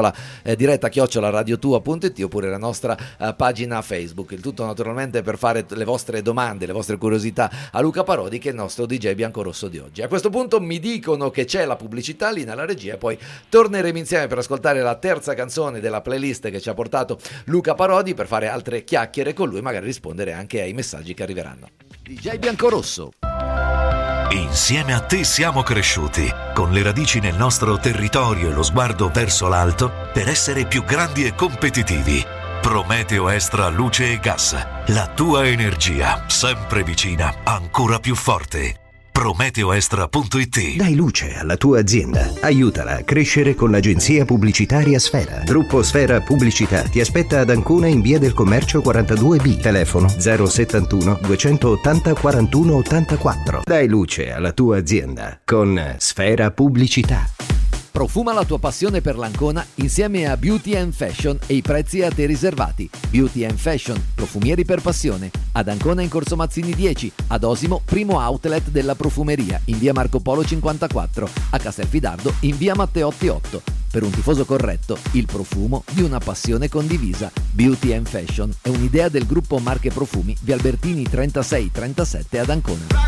diretta@radiotua.it, oppure la nostra pagina Facebook. Il tutto naturalmente per fare le vostre domande, le vostre curiosità a Luca Parodi, che è il nostro DJ biancorosso di oggi. A questo punto mi dicono che c'è la pubblicità lì nella regia, e poi torneremo insieme per ascoltare la terza canzone della playlist che ci ha portato Luca Parodi, per fare altre chiacchiere con lui, magari rispondere anche ai messaggi che arriveranno. DJ Biancorosso. Insieme a te siamo cresciuti, con le radici nel nostro territorio e lo sguardo verso l'alto, per essere più grandi e competitivi. Prometeo Extra Luce e Gas, la tua energia, sempre vicina, ancora più forte. PrometeoExtra.it. Dai luce alla tua azienda. Aiutala a crescere con l'agenzia pubblicitaria Sfera. Gruppo Sfera Pubblicità ti aspetta ad Ancona in via del Commercio 42B. Telefono 071 280 41 84. Dai luce alla tua azienda con Sfera Pubblicità. Profuma la tua passione per l'Ancona insieme a Beauty and Fashion e i prezzi a te riservati. Beauty and Fashion, profumieri per passione. Ad Ancona in Corso Mazzini 10, ad Osimo, primo outlet della profumeria, in via Marco Polo 54, a Castelfidardo in via Matteotti 8. Per un tifoso corretto, il profumo di una passione condivisa. Beauty and Fashion è un'idea del gruppo Marche Profumi, via Albertini 36-37 ad Ancona.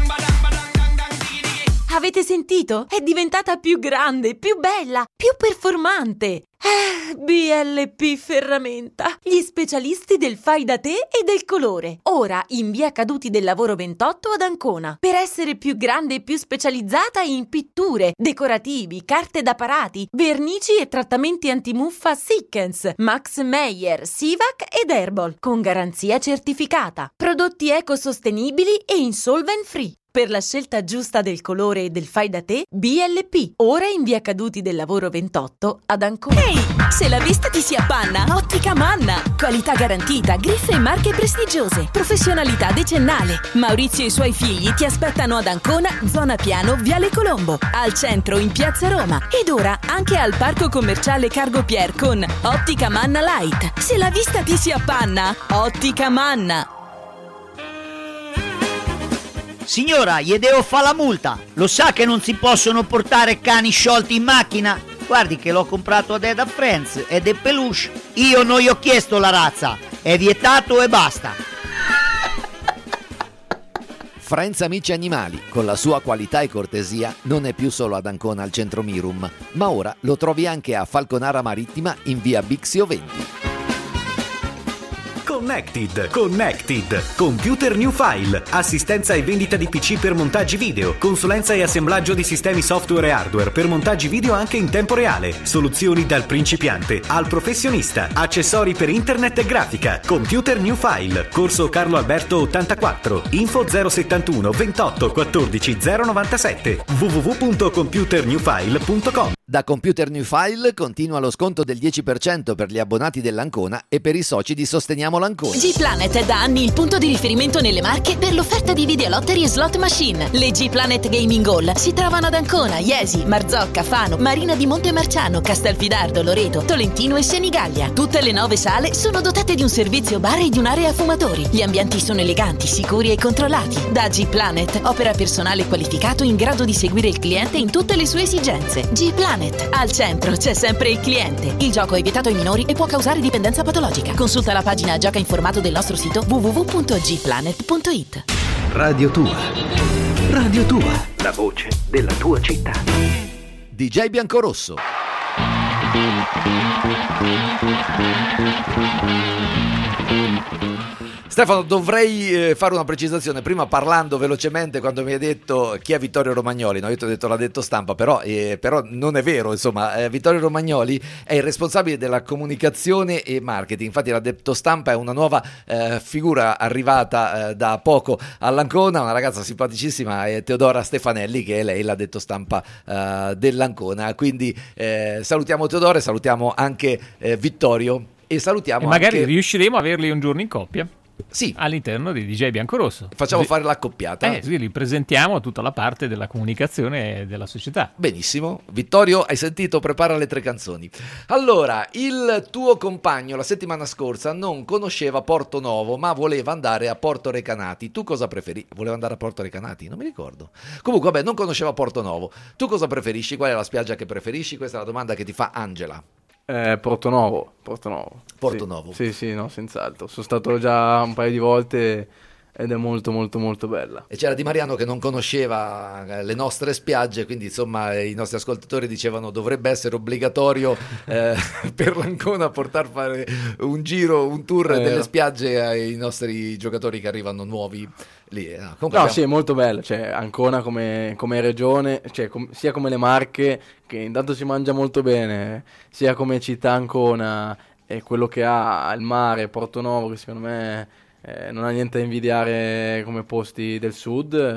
Avete sentito? È diventata più grande, più bella, più performante. BLP Ferramenta, gli specialisti del fai da te e del colore. Ora in via Caduti del Lavoro 28 ad Ancona. Per essere più grande e più specializzata in pitture, decorativi, carte da parati, vernici e trattamenti antimuffa Sikkens, Max Meyer, Sivac ed Herbal, con garanzia certificata. Prodotti ecosostenibili e insolvent free. Per la scelta giusta del colore e del fai da te, BLP, ora in via Caduti del Lavoro 28 ad Ancona. Ehi, se la vista ti si appanna, Ottica Manna. Qualità garantita, griffe e marche prestigiose, professionalità decennale. Maurizio e i suoi figli ti aspettano ad Ancona, zona Piano, Viale Colombo, al centro in Piazza Roma ed ora anche al Parco Commerciale Cargo Pier con Ottica Manna Light. Se la vista ti si appanna, Ottica Manna. Signora, gli devo fare la multa. Lo sa che non si possono portare cani sciolti in macchina? Guardi che l'ho comprato ad Eda Friends ed è peluche. Io non gli ho chiesto la razza. È vietato e basta. Friends Amici Animali, con la sua qualità e cortesia, non è più solo ad Ancona al centro Mirum, ma ora lo trovi anche a Falconara Marittima in via Bixio 20. Connected, Computer New File, assistenza e vendita di PC per montaggi video, consulenza e assemblaggio di sistemi software e hardware per montaggi video anche in tempo reale, soluzioni dal principiante al professionista, accessori per internet e grafica. Computer New File, corso Carlo Alberto 84, info 071 28 14 097, www.computernewfile.com. Da Computer New File continua lo sconto del 10% per gli abbonati dell'Ancona e per i soci di Sosteniamo l'Ancona. G-Planet è da anni il punto di riferimento nelle Marche per l'offerta di videolottery e slot machine. Le G-Planet Gaming Hall si trovano ad Ancona, Iesi, Marzocca, Fano, Marina di Montemarciano, Castelfidardo, Loreto, Tolentino e Senigallia. Tutte le 9 sale sono dotate di un servizio bar e di un'area fumatori. Gli ambienti sono eleganti, sicuri e controllati. Da G-Planet opera personale qualificato in grado di seguire il cliente in tutte le sue esigenze. G-Planet. Al centro c'è sempre il cliente. Il gioco è vietato ai minori e può causare dipendenza patologica. Consulta la pagina Gioca informato del nostro sito www.gplanet.it. Radio Tua, la voce della tua città. DJ Biancorosso. Stefano, dovrei fare una precisazione. Prima parlando velocemente quando mi hai detto chi è Vittorio Romagnoli, no? Io ti ho detto l'ha detto Stampa, però non è vero, insomma. Vittorio Romagnoli è il responsabile della comunicazione e marketing. Infatti l'ha detto Stampa è una nuova figura arrivata da poco all'Ancona, una ragazza simpaticissima, è Teodora Stefanelli, che è lei l'ha detto Stampa dell'Ancona. Quindi salutiamo Teodora e salutiamo anche Vittorio e salutiamo e magari anche... riusciremo a averli un giorno in coppia. Sì. All'interno di DJ Biancorosso. Facciamo fare l'accoppiata. Sì, li presentiamo tutta la parte della comunicazione della società. Benissimo. Vittorio, hai sentito? Prepara le 3 canzoni. Allora, il tuo compagno la settimana scorsa non conosceva Porto Novo, ma voleva andare a Porto Recanati. Tu cosa preferi? Voleva andare a Porto Recanati? Non mi ricordo. Comunque, vabbè, non conosceva Porto Novo. Tu cosa preferisci? Qual è la spiaggia che preferisci? Questa è la domanda che ti fa Angela. Porto Novo. Sì, no, senz'altro. Sono stato già un paio di volte ed è molto molto molto bella. E c'era Di Mariano che non conosceva le nostre spiagge, quindi insomma i nostri ascoltatori dicevano dovrebbe essere obbligatorio per l'Ancona portar fare un giro, un tour delle spiagge ai nostri giocatori che arrivano nuovi lì. Sì, è molto bella, cioè Ancona come regione, cioè sia come le Marche, che intanto si mangia molto bene, sia come città Ancona e quello che ha il mare, Porto Novo, che secondo me non ha niente da invidiare come posti del sud.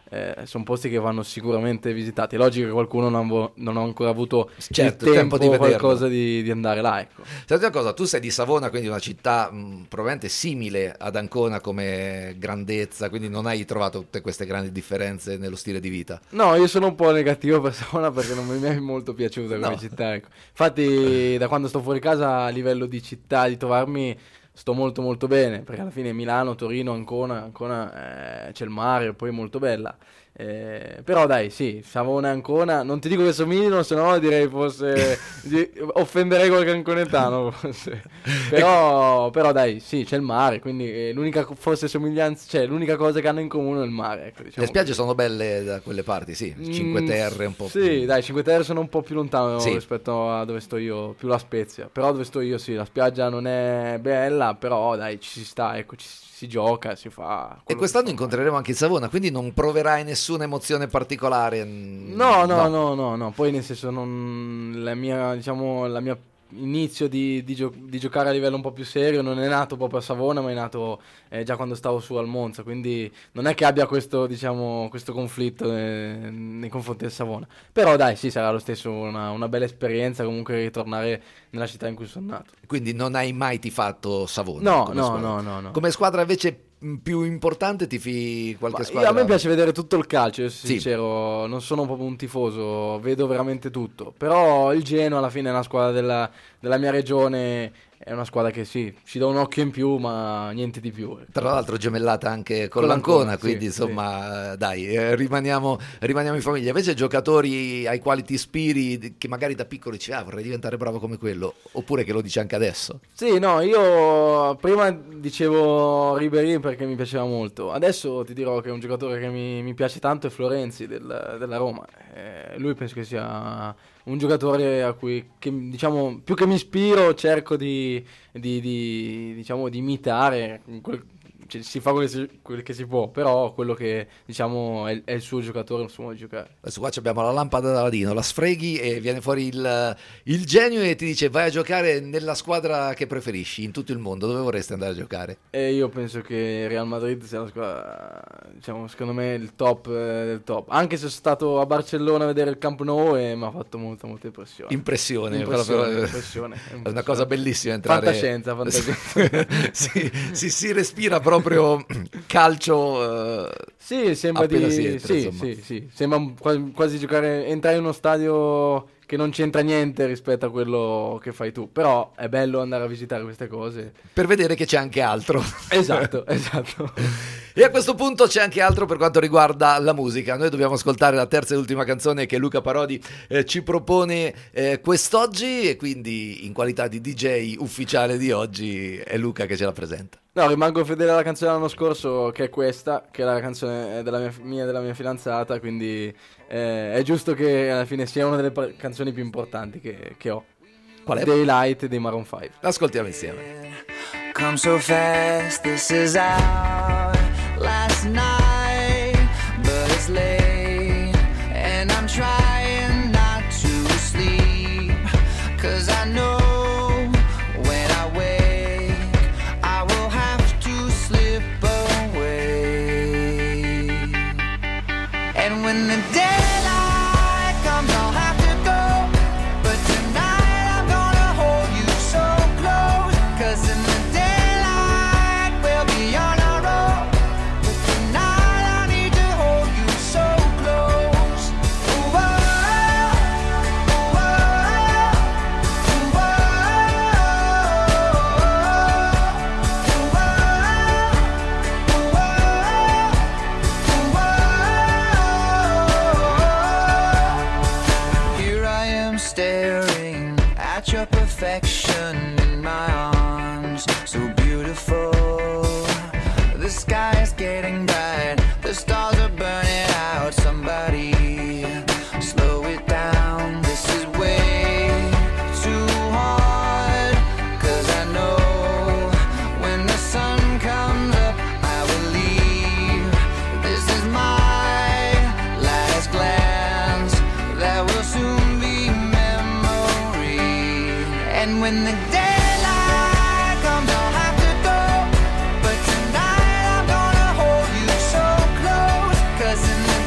sono posti che vanno sicuramente visitati. È logico che qualcuno non ha ancora avuto certo, il tempo di vederlo, qualcosa di andare là, ecco. Senti una cosa, tu sei di Savona, quindi una città probabilmente simile ad Ancona come grandezza, quindi non hai trovato tutte queste grandi differenze nello stile di vita? No, io sono un po' negativo per Savona perché non mi è molto piaciuta come città, ecco. Infatti da quando sto fuori casa a livello di città, di trovarmi, sto molto molto bene, perché alla fine Milano, Torino, Ancona c'è il mare, poi è molto bella. Però dai, sì, Savona e Ancona, non ti dico che somigliano, se no direi forse offenderei qualche anconetano forse. Però dai, sì, c'è il mare, quindi l'unica forse somiglianza, cioè l'unica cosa che hanno in comune è il mare, ecco, diciamo. Le spiagge sono belle da quelle parti, sì, Cinque Terre un po'. Sì, dai, Cinque Terre sono un po' più lontano rispetto a dove sto io, più La Spezia. Però dove sto io, sì, la spiaggia non è bella, però dai, ci si sta, ecco, si gioca, si fa. E quest'anno incontreremo anche il Savona, quindi non proverai nessuna emozione particolare? No. Poi nel senso, la mia inizio di giocare a livello un po' più serio non è nato proprio a Savona, ma è nato già quando stavo su al Monza, quindi non è che abbia questo conflitto nei confronti del Savona. Però dai, sì, sarà lo stesso una bella esperienza comunque ritornare nella città in cui sono nato. Quindi non hai mai tifato Savona? No. Come squadra invece più importante tifi qualche squadra? A me piace vedere tutto il calcio, io sono sincero, non sono proprio un tifoso, vedo veramente tutto. Però il Genoa alla fine è una squadra della mia regione, è una squadra che sì, ci dà un occhio in più, ma niente di più. Tra l'altro gemellata anche con l'Ancona, quindi insomma dai, rimaniamo in famiglia. Invece giocatori ai quali ti ispiri, che magari da piccolo dici vorrei diventare bravo come quello, oppure che lo dici anche adesso? Sì, no, io prima dicevo Ribéry perché mi piaceva molto, adesso ti dirò che un giocatore che mi piace tanto è Florenzi della Roma. Lui penso che sia un giocatore a cui, diciamo, più che mi ispiro, cerco di imitare. Si fa quel che si può, però quello che diciamo è il suo giocatore, il suo modo di giocare. Adesso qua abbiamo la lampada da ladino, la sfreghi e viene fuori il genio e ti dice vai a giocare nella squadra che preferisci in tutto il mondo, dove vorresti andare a giocare? E io penso che Real Madrid sia la squadra, diciamo, secondo me il top del top, anche se sono stato a Barcellona a vedere il Camp Nou e mi ha fatto molta impressione. Impressione. È una cosa bellissima entrare. Fantascienza. si respira proprio calcio. Sì, sembra sembra quasi entrare in uno stadio che non c'entra niente rispetto a quello che fai tu, però è bello andare a visitare queste cose per vedere che c'è anche altro. Esatto. E a questo punto c'è anche altro per quanto riguarda la musica. Noi dobbiamo ascoltare la terza e ultima canzone che Luca Parodi ci propone quest'oggi, e quindi in qualità di DJ ufficiale di oggi è Luca che ce la presenta. No, rimango fedele alla canzone dell'anno scorso, che è questa, che è la canzone della mia fidanzata, quindi è giusto che alla fine sia una delle canzoni più importanti che ho. Qual è? Daylight dei Maroon 5. L'ascoltiamo insieme. Come so fast, this is our last night, but it's late and I'm trying not to sleep, 'cause I know when I wake I will have to slip away, and when the daylight comes I'll have to go, but tonight I'm gonna hold you so close, 'cause in the daylight we'll be on our own, but tonight I need to hold you so close. Ooh, oh, ooh, oh, ooh, ooh, here I am staring at your perfection in my arms, so beautiful. The sky is getting bright, the stars are burning out. Somebody slow it down, this is way too hard, 'cause I know when the sun comes up I will leave. This is my last glance, that will soon be memory, and when the daylight comes I'll have to go, but tonight I'm gonna hold you so close, 'cause in the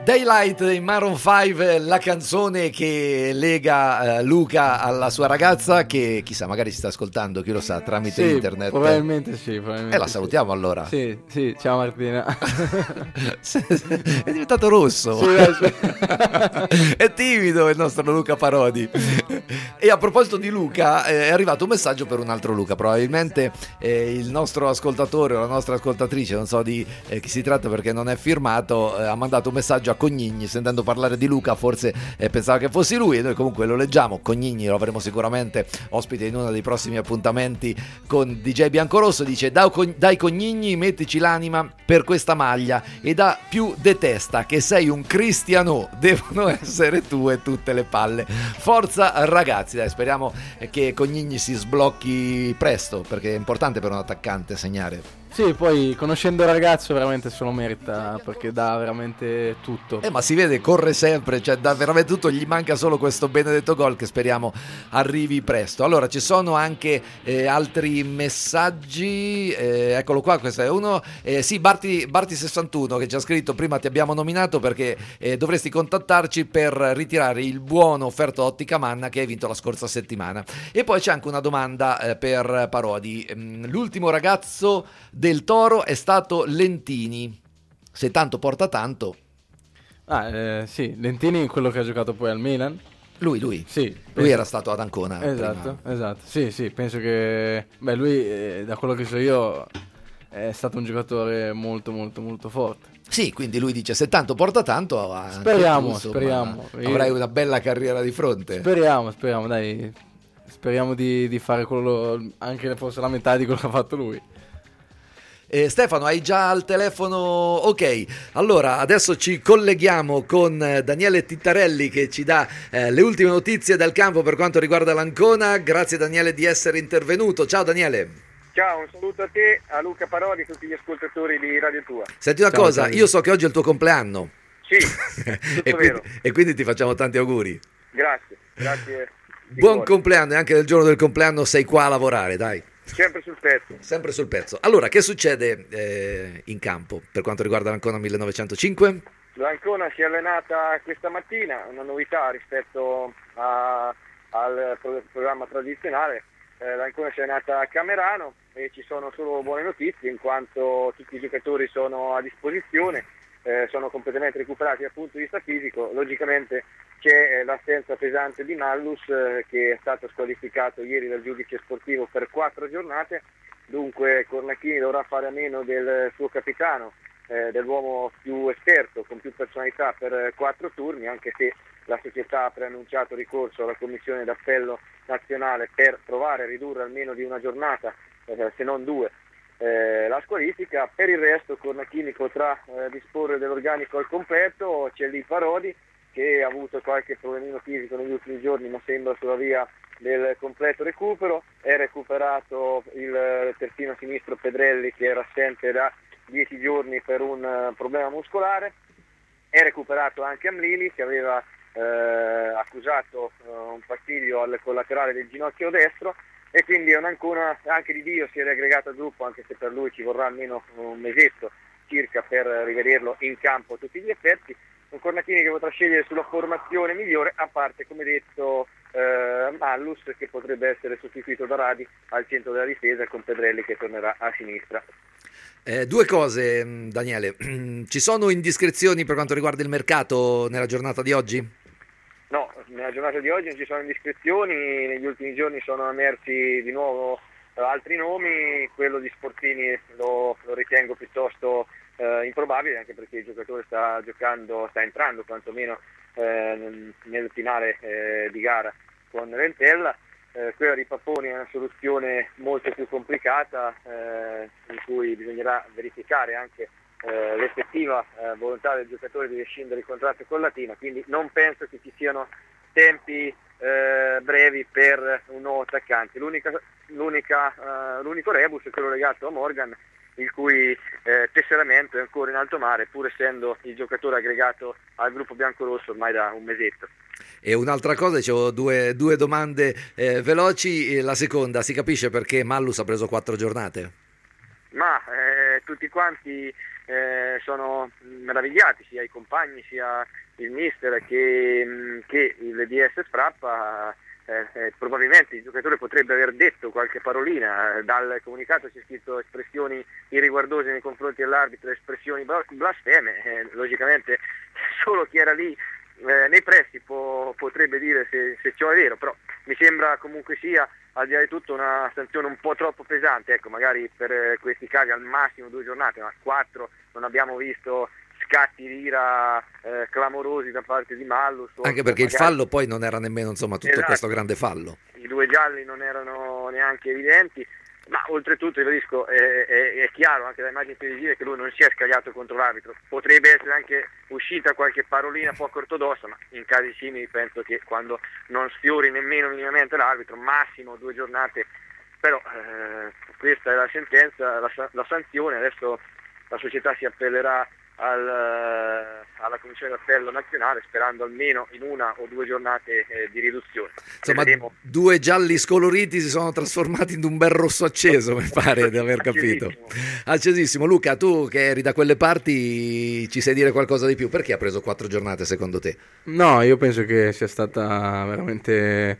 Daylight dei Maroon 5, la canzone che lega Luca alla sua ragazza, che chissà, magari si sta ascoltando, chi lo sa, tramite internet. Probabilmente sì. Probabilmente la salutiamo allora. Sì, ciao Martina. È diventato rosso. È timido il nostro Luca Parodi. E a proposito di Luca, è arrivato un messaggio per un altro Luca. Probabilmente il nostro ascoltatore o la nostra ascoltatrice, non so di chi si tratta perché non è firmato, ha mandato un messaggio a Cognigni, sentendo parlare di Luca forse pensava che fossi lui, e noi comunque lo leggiamo. Cognigni lo avremo sicuramente ospite in uno dei prossimi appuntamenti con DJ Biancorosso. Dice: dai Cognigni, mettici l'anima per questa maglia e da più detesta che sei un cristiano, devono essere tue tutte le palle. Forza ragazzi, dai, speriamo che Cognigni si sblocchi presto, perché è importante per un attaccante segnare. Sì, poi conoscendo il ragazzo veramente se lo merita, perché dà veramente tutto. Ma si vede, corre sempre, cioè dà veramente tutto, gli manca solo questo benedetto gol che speriamo arrivi presto. Allora, ci sono anche altri messaggi, eccolo qua, questo è uno, sì, Barti61 che ci ha scritto: prima ti abbiamo nominato perché dovresti contattarci per ritirare il buono offerto Ottica Manna che hai vinto la scorsa settimana. E poi c'è anche una domanda per Parodi: l'ultimo ragazzo del Toro è stato Lentini, se tanto porta tanto. Sì, Lentini è quello che ha giocato poi al Milan. Lui? Sì. Lui era stato ad Ancona. Esatto. Sì, penso che lui, da quello che so io, è stato un giocatore molto molto molto forte. Sì, quindi lui dice: se tanto porta tanto, speriamo. Avrai una bella carriera di fronte. Speriamo, dai. Speriamo di fare quello, anche forse la metà di quello che ha fatto lui. Stefano, hai già al telefono? Ok, allora adesso ci colleghiamo con Daniele Tittarelli che ci dà le ultime notizie dal campo per quanto riguarda l'Ancona. Grazie Daniele di essere intervenuto. Ciao Daniele. Ciao, un saluto a te, a Luca Parodi e a tutti gli ascoltatori di Radio Tua. Senti una cosa, io so che oggi è il tuo compleanno. Sì, vero. E quindi ti facciamo tanti auguri. Grazie. Buon compleanno, e anche nel giorno del compleanno sei qua a lavorare, dai. Sempre sul pezzo. Allora, che succede in campo per quanto riguarda l'Ancona 1905? L'Ancona si è allenata questa mattina, una novità rispetto al programma tradizionale. L'Ancona si è allenata a Camerano e ci sono solo buone notizie in quanto tutti i giocatori sono a disposizione, sono completamente recuperati dal punto di vista fisico. Logicamente c'è l'assenza pesante di Mallus che è stato squalificato ieri dal giudice sportivo per 4 giornate, dunque Cornacchini dovrà fare a meno del suo capitano, dell'uomo più esperto, con più personalità per 4 turni, anche se la società ha preannunciato ricorso alla commissione d'appello nazionale per provare a ridurre almeno di una giornata, se non 2, la squalifica. Per il resto Cornacchini potrà disporre dell'organico al completo. C'è lì Parodi che ha avuto qualche problemino fisico negli ultimi giorni ma sembra sulla via del completo recupero. È recuperato il terzino sinistro Pedrelli che era assente da 10 giorni per un problema muscolare. È recuperato anche Amlili che aveva accusato un fastidio al collaterale del ginocchio destro, e quindi è un'Ancona anche di Dio, si è riaggregato al gruppo, anche se per lui ci vorrà almeno un mesetto circa per rivederlo in campo a tutti gli effetti. Un Cornacchini che potrà scegliere sulla formazione migliore, a parte, come detto, Mallus che potrebbe essere sostituito da Radi al centro della difesa con Pedrelli che tornerà a sinistra. 2 cose, Daniele. Ci sono indiscrezioni per quanto riguarda il mercato nella giornata di oggi? No, nella giornata di oggi non ci sono indiscrezioni. Negli ultimi giorni sono emersi di nuovo altri nomi. Quello di Sportini lo ritengo piuttosto improbabile, anche perché il giocatore sta entrando quantomeno nel finale di gara con Rentella. Quella di Paponi è una soluzione molto più complicata, in cui bisognerà verificare anche l'effettiva volontà del giocatore di rescindere il contratto con Latina, quindi non penso che ci siano tempi brevi per un nuovo attaccante. L'unico rebus è quello legato a Morgan, il cui tesseramento è ancora in alto mare, pur essendo il giocatore aggregato al gruppo biancorosso ormai da un mesetto. E un'altra cosa, dicevo, due domande veloci. La seconda, si capisce perché Mallus ha preso 4 giornate? Ma tutti quanti sono meravigliati, sia i compagni sia il mister che il DS Frappa. Probabilmente il giocatore potrebbe aver detto qualche parolina, dal comunicato c'è scritto espressioni irriguardose nei confronti dell'arbitro, espressioni blasfeme, logicamente solo chi era lì nei pressi potrebbe dire se ciò è vero, però mi sembra comunque sia, al di là di tutto, una sanzione un po' troppo pesante, ecco, magari per questi casi al massimo 2 giornate, ma 4 non abbiamo visto scatti di ira clamorosi da parte di Mallus. Anche perché il fallo poi non era nemmeno, insomma, tutto Esatto. questo grande fallo. I 2 gialli non erano neanche evidenti, ma oltretutto, ribadisco, è chiaro anche da immagini televisive che lui non si è scagliato contro l'arbitro. Potrebbe essere anche uscita qualche parolina poco ortodossa, ma in casi simili penso che quando non sfiori nemmeno minimamente l'arbitro, massimo 2 giornate. Però questa è la sentenza, la sanzione. Adesso la società si appellerà alla Commissione d'Appello nazionale, sperando almeno in 1 o 2 giornate di riduzione. Insomma, 2 gialli scoloriti si sono trasformati in un bel rosso acceso, mi pare di aver capito. Accesissimo. Luca, tu che eri da quelle parti ci sai dire qualcosa di più? Perché ha preso 4 giornate secondo te? No, io penso che sia stata veramente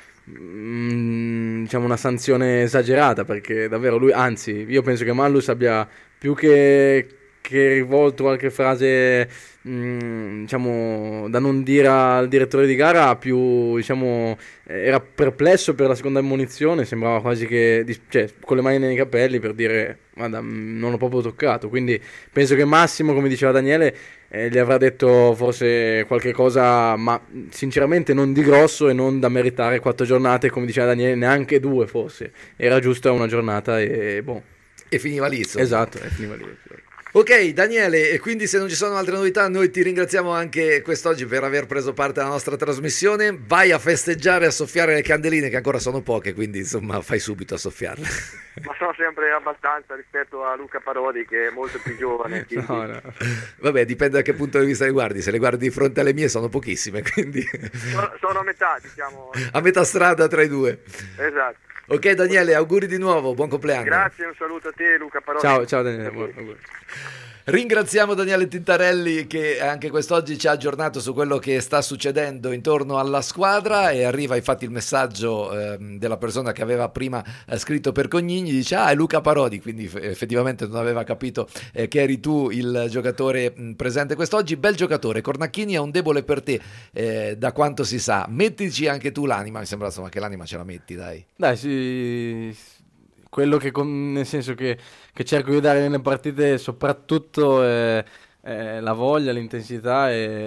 diciamo una sanzione esagerata, perché davvero lui, anzi io penso che Mallus abbia più che rivolto qualche frase diciamo da non dire al direttore di gara, più diciamo era perplesso per la seconda ammonizione, sembrava quasi che con le mani nei capelli per dire guarda, non l'ho proprio toccato. Quindi penso che Massimo, come diceva Daniele, gli avrà detto forse qualche cosa, ma sinceramente non di grosso e non da meritare 4 giornate, come diceva Daniele, neanche 2 forse, era giusto una giornata e finiva lì, insomma. Esatto, finiva lì. Ok Daniele, e quindi se non ci sono altre novità noi ti ringraziamo anche quest'oggi per aver preso parte alla nostra trasmissione. Vai a festeggiare, a soffiare le candeline, che ancora sono poche, quindi insomma fai subito a soffiarle. Ma sono sempre abbastanza rispetto a Luca Parodi, che è molto più giovane. No. Vabbè, dipende da che punto di vista le guardi. Se le guardi di fronte alle mie sono pochissime, quindi sono a metà, diciamo. A metà strada tra i due. Esatto. Ok Daniele, auguri di nuovo, buon compleanno. Grazie, un saluto a te Luca Parodi. Ciao Daniele, auguri. Ringraziamo Daniele Tintarelli che anche quest'oggi ci ha aggiornato su quello che sta succedendo intorno alla squadra, e arriva infatti il messaggio della persona che aveva prima scritto per Cognigni, dice è Luca Parodi, quindi effettivamente non aveva capito che eri tu il giocatore presente quest'oggi. Bel giocatore, Cornacchini ha un debole per te, da quanto si sa, mettici anche tu l'anima. Mi sembra insomma che l'anima ce la metti, dai sì. Quello che nel senso che cerco di dare nelle partite soprattutto è la voglia, l'intensità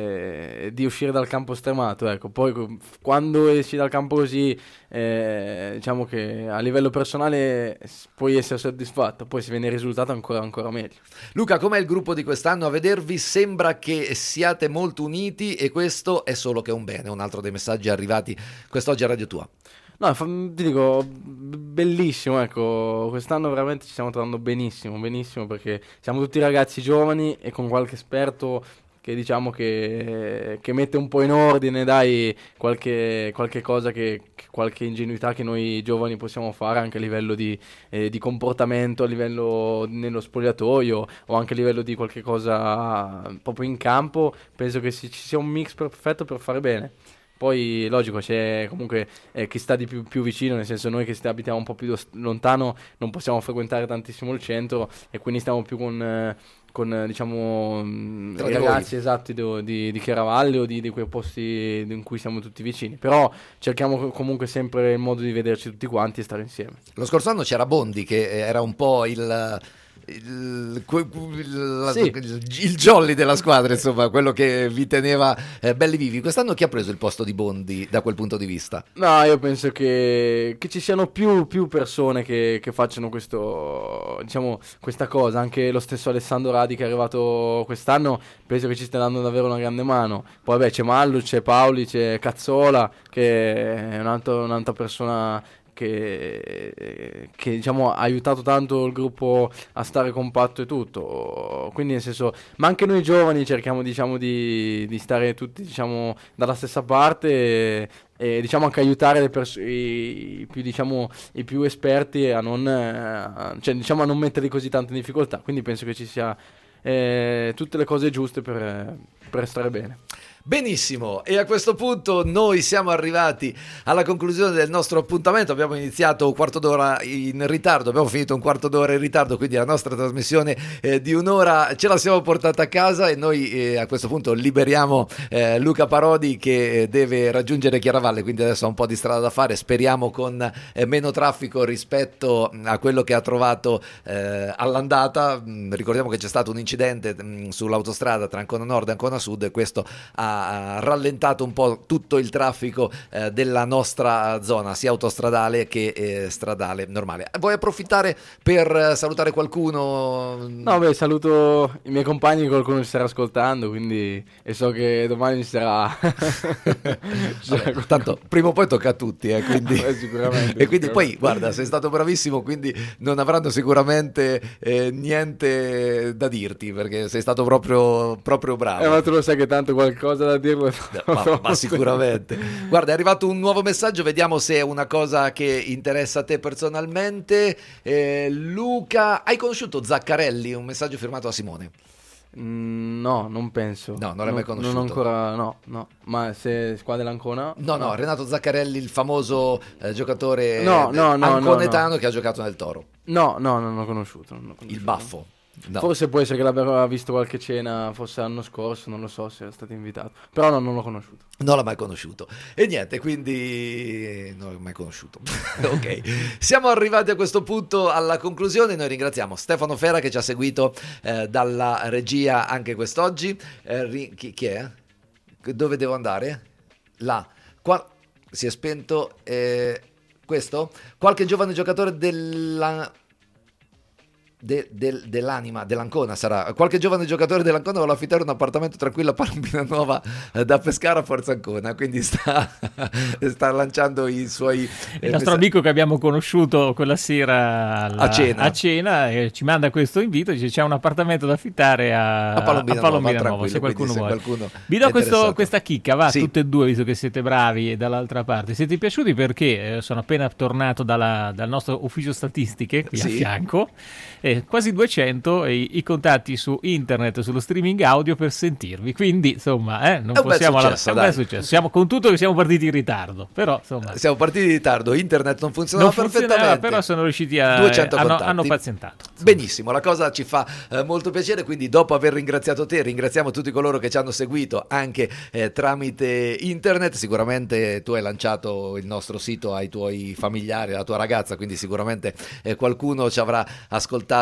e di uscire dal campo stremato, ecco. Poi quando esci dal campo così diciamo che a livello personale puoi essere soddisfatto, poi se viene il risultato ancora meglio. Luca, com'è il gruppo di quest'anno? A vedervi sembra che siate molto uniti, e questo è solo che un bene. Un altro dei messaggi arrivati quest'oggi a Radio Tua. No, ti dico, bellissimo, ecco, quest'anno veramente ci stiamo trovando benissimo, perché siamo tutti ragazzi giovani e con qualche esperto che diciamo che mette un po' in ordine, dai, qualche cosa, qualche ingenuità che noi giovani possiamo fare anche a livello di comportamento, a livello nello spogliatoio o anche a livello di qualche cosa proprio in campo. Penso che ci sia un mix perfetto per fare bene. Poi logico, c'è comunque chi sta di più vicino, nel senso noi che abitiamo un po' più lontano non possiamo frequentare tantissimo il centro, e quindi stiamo più con diciamo i ragazzi esatti di Chiaravalle o di quei posti in cui siamo tutti vicini, però cerchiamo comunque sempre il modo di vederci tutti quanti e stare insieme. Lo scorso anno c'era Bondi che era un po' il jolly della squadra, insomma, quello che vi teneva belli vivi. Quest'anno chi ha preso il posto di Bondi da quel punto di vista? No, io penso che ci siano più persone che facciano questo, diciamo, questa cosa. Anche lo stesso Alessandro Radi che è arrivato quest'anno penso che ci stia dando davvero una grande mano. Poi vabbè, c'è Mallu, c'è Paoli, c'è Cazzola che è un'altra persona che diciamo ha aiutato tanto il gruppo a stare compatto e tutto. Quindi nel senso, ma anche noi giovani cerchiamo diciamo di stare tutti diciamo dalla stessa parte e diciamo anche aiutare i più esperti a non metterli così tanto in difficoltà. Quindi penso che ci sia tutte le cose giuste per stare bene. Benissimo, e a questo punto noi siamo arrivati alla conclusione del nostro appuntamento. Abbiamo iniziato un quarto d'ora in ritardo, abbiamo finito un quarto d'ora in ritardo, quindi la nostra trasmissione di un'ora ce la siamo portata a casa, e noi a questo punto liberiamo Luca Parodi, che deve raggiungere Chiaravalle, quindi adesso ha un po' di strada da fare, speriamo con meno traffico rispetto a quello che ha trovato all'andata. Ricordiamo che c'è stato un incidente sull'autostrada tra Ancona Nord e Ancona Sud, e questo ha rallentato un po' tutto il traffico della nostra zona, sia autostradale che stradale normale. Vuoi approfittare per salutare qualcuno? No, saluto i miei compagni, qualcuno ci starà ascoltando, quindi, e so che domani ci sarà. Vabbè, tanto prima o poi tocca a tutti, quindi... sicuramente. E quindi poi, guarda, sei stato bravissimo, quindi non avranno sicuramente niente da dirti, perché sei stato proprio bravo. Ma tu lo sai che tanto qualcosa da dirlo, ma sicuramente. Guarda, è arrivato un nuovo messaggio, vediamo se è una cosa che interessa a te personalmente. Luca, hai conosciuto Zaccarelli? Un messaggio firmato da Simone. No, non penso. No, non l'hai mai conosciuto? Non ancora, no. Ma se qua dell'Ancona? No, Renato Zaccarelli, il famoso giocatore anconetano che ha giocato nel Toro. No, non l'ho conosciuto. Il baffo. No. Forse può essere che l'abbia visto qualche cena, forse l'anno scorso, non lo so se era stato invitato, però non l'ho conosciuto. Non l'ha mai conosciuto. E niente, quindi non l'ho mai conosciuto. Ok, siamo arrivati a questo punto alla conclusione. Noi ringraziamo Stefano Fera che ci ha seguito dalla regia anche quest'oggi. Chi è? Dove devo andare? Là. Qua si è spento. Questo? Qualche giovane giocatore dell'Anima, dell'Ancona sarà. Qualche giovane giocatore dell'Ancona vuole affittare un appartamento tranquillo a Palombina Nuova da Pescara a Forza Ancona, quindi sta lanciando i suoi il nostro amico che abbiamo conosciuto quella sera a cena ci manda questo invito, dice c'è un appartamento da affittare a Palombina Nuova, se qualcuno vuole. Vi do questa chicca, va, sì. Tutte e due, visto che siete bravi, e dall'altra parte siete piaciuti, perché sono appena tornato dal nostro ufficio statistiche qui a fianco. Quasi 200 i contatti su internet, sullo streaming audio per sentirvi, quindi insomma non possiamo è un bel successo. Siamo con tutto che siamo partiti in ritardo, però insomma siamo partiti in ritardo, internet non funzionava perfettamente, però sono riusciti a 200 hanno pazientato. Benissimo, la cosa ci fa molto piacere, quindi dopo aver ringraziato te ringraziamo tutti coloro che ci hanno seguito anche tramite internet. Sicuramente tu hai lanciato il nostro sito ai tuoi familiari, alla tua ragazza, quindi sicuramente qualcuno ci avrà ascoltato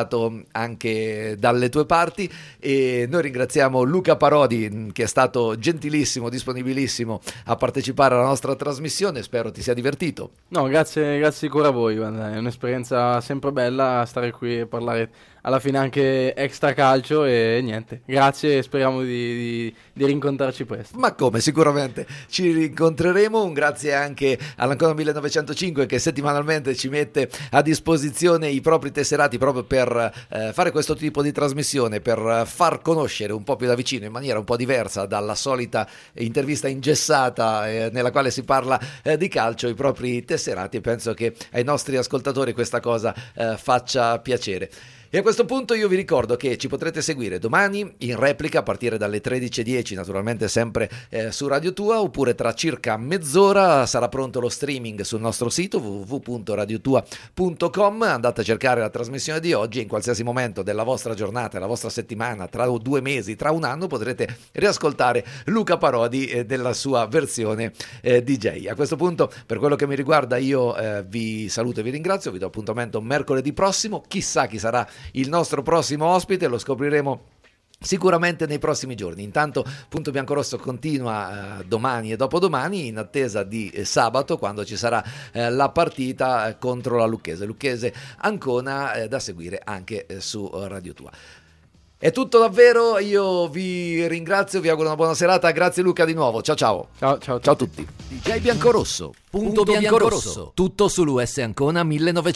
anche dalle tue parti, e noi ringraziamo Luca Parodi che è stato gentilissimo, disponibilissimo a partecipare alla nostra trasmissione. Spero ti sia divertito. No, grazie ancora a voi, guarda, è un'esperienza sempre bella stare qui e parlare alla fine anche extra calcio, e niente, grazie, e speriamo di rincontrarci presto. Ma come, sicuramente ci rincontreremo. Un grazie anche all'Ancona 1905 che settimanalmente ci mette a disposizione i propri tesserati proprio per fare questo tipo di trasmissione, per far conoscere un po' più da vicino, in maniera un po' diversa dalla solita intervista ingessata nella quale si parla di calcio, i propri tesserati, e penso che ai nostri ascoltatori questa cosa faccia piacere. E a questo punto io vi ricordo che ci potrete seguire domani in replica a partire dalle 13:10, naturalmente sempre su Radio Tua, oppure tra circa mezz'ora sarà pronto lo streaming sul nostro sito www.radiotua.com. Andate a cercare la trasmissione di oggi, e in qualsiasi momento della vostra giornata, della vostra settimana, tra 2 mesi, tra un anno, potrete riascoltare Luca Parodi della sua versione DJ. A questo punto, per quello che mi riguarda, io vi saluto e vi ringrazio, vi do appuntamento mercoledì prossimo. Chissà chi sarà il nostro prossimo ospite, lo scopriremo sicuramente nei prossimi giorni. Intanto Punto Biancorosso continua domani e dopodomani, in attesa di sabato, quando ci sarà la partita contro la Lucchese Ancona, da seguire anche su Radio Tua. È tutto davvero, io vi ringrazio, vi auguro una buona serata, grazie Luca di nuovo, ciao a tutti. DJ Biancorosso, Punto Biancorosso, tutto sull'US Ancona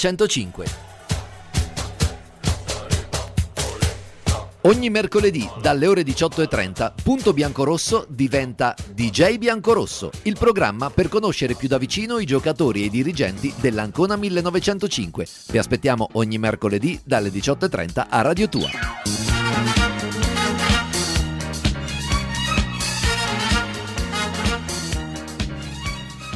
1905. Ogni mercoledì dalle ore 18:30 Punto Biancorosso diventa DJ Biancorosso, il programma per conoscere più da vicino i giocatori e i dirigenti dell'Ancona 1905. Vi aspettiamo ogni mercoledì dalle 18:30 a Radio Tua.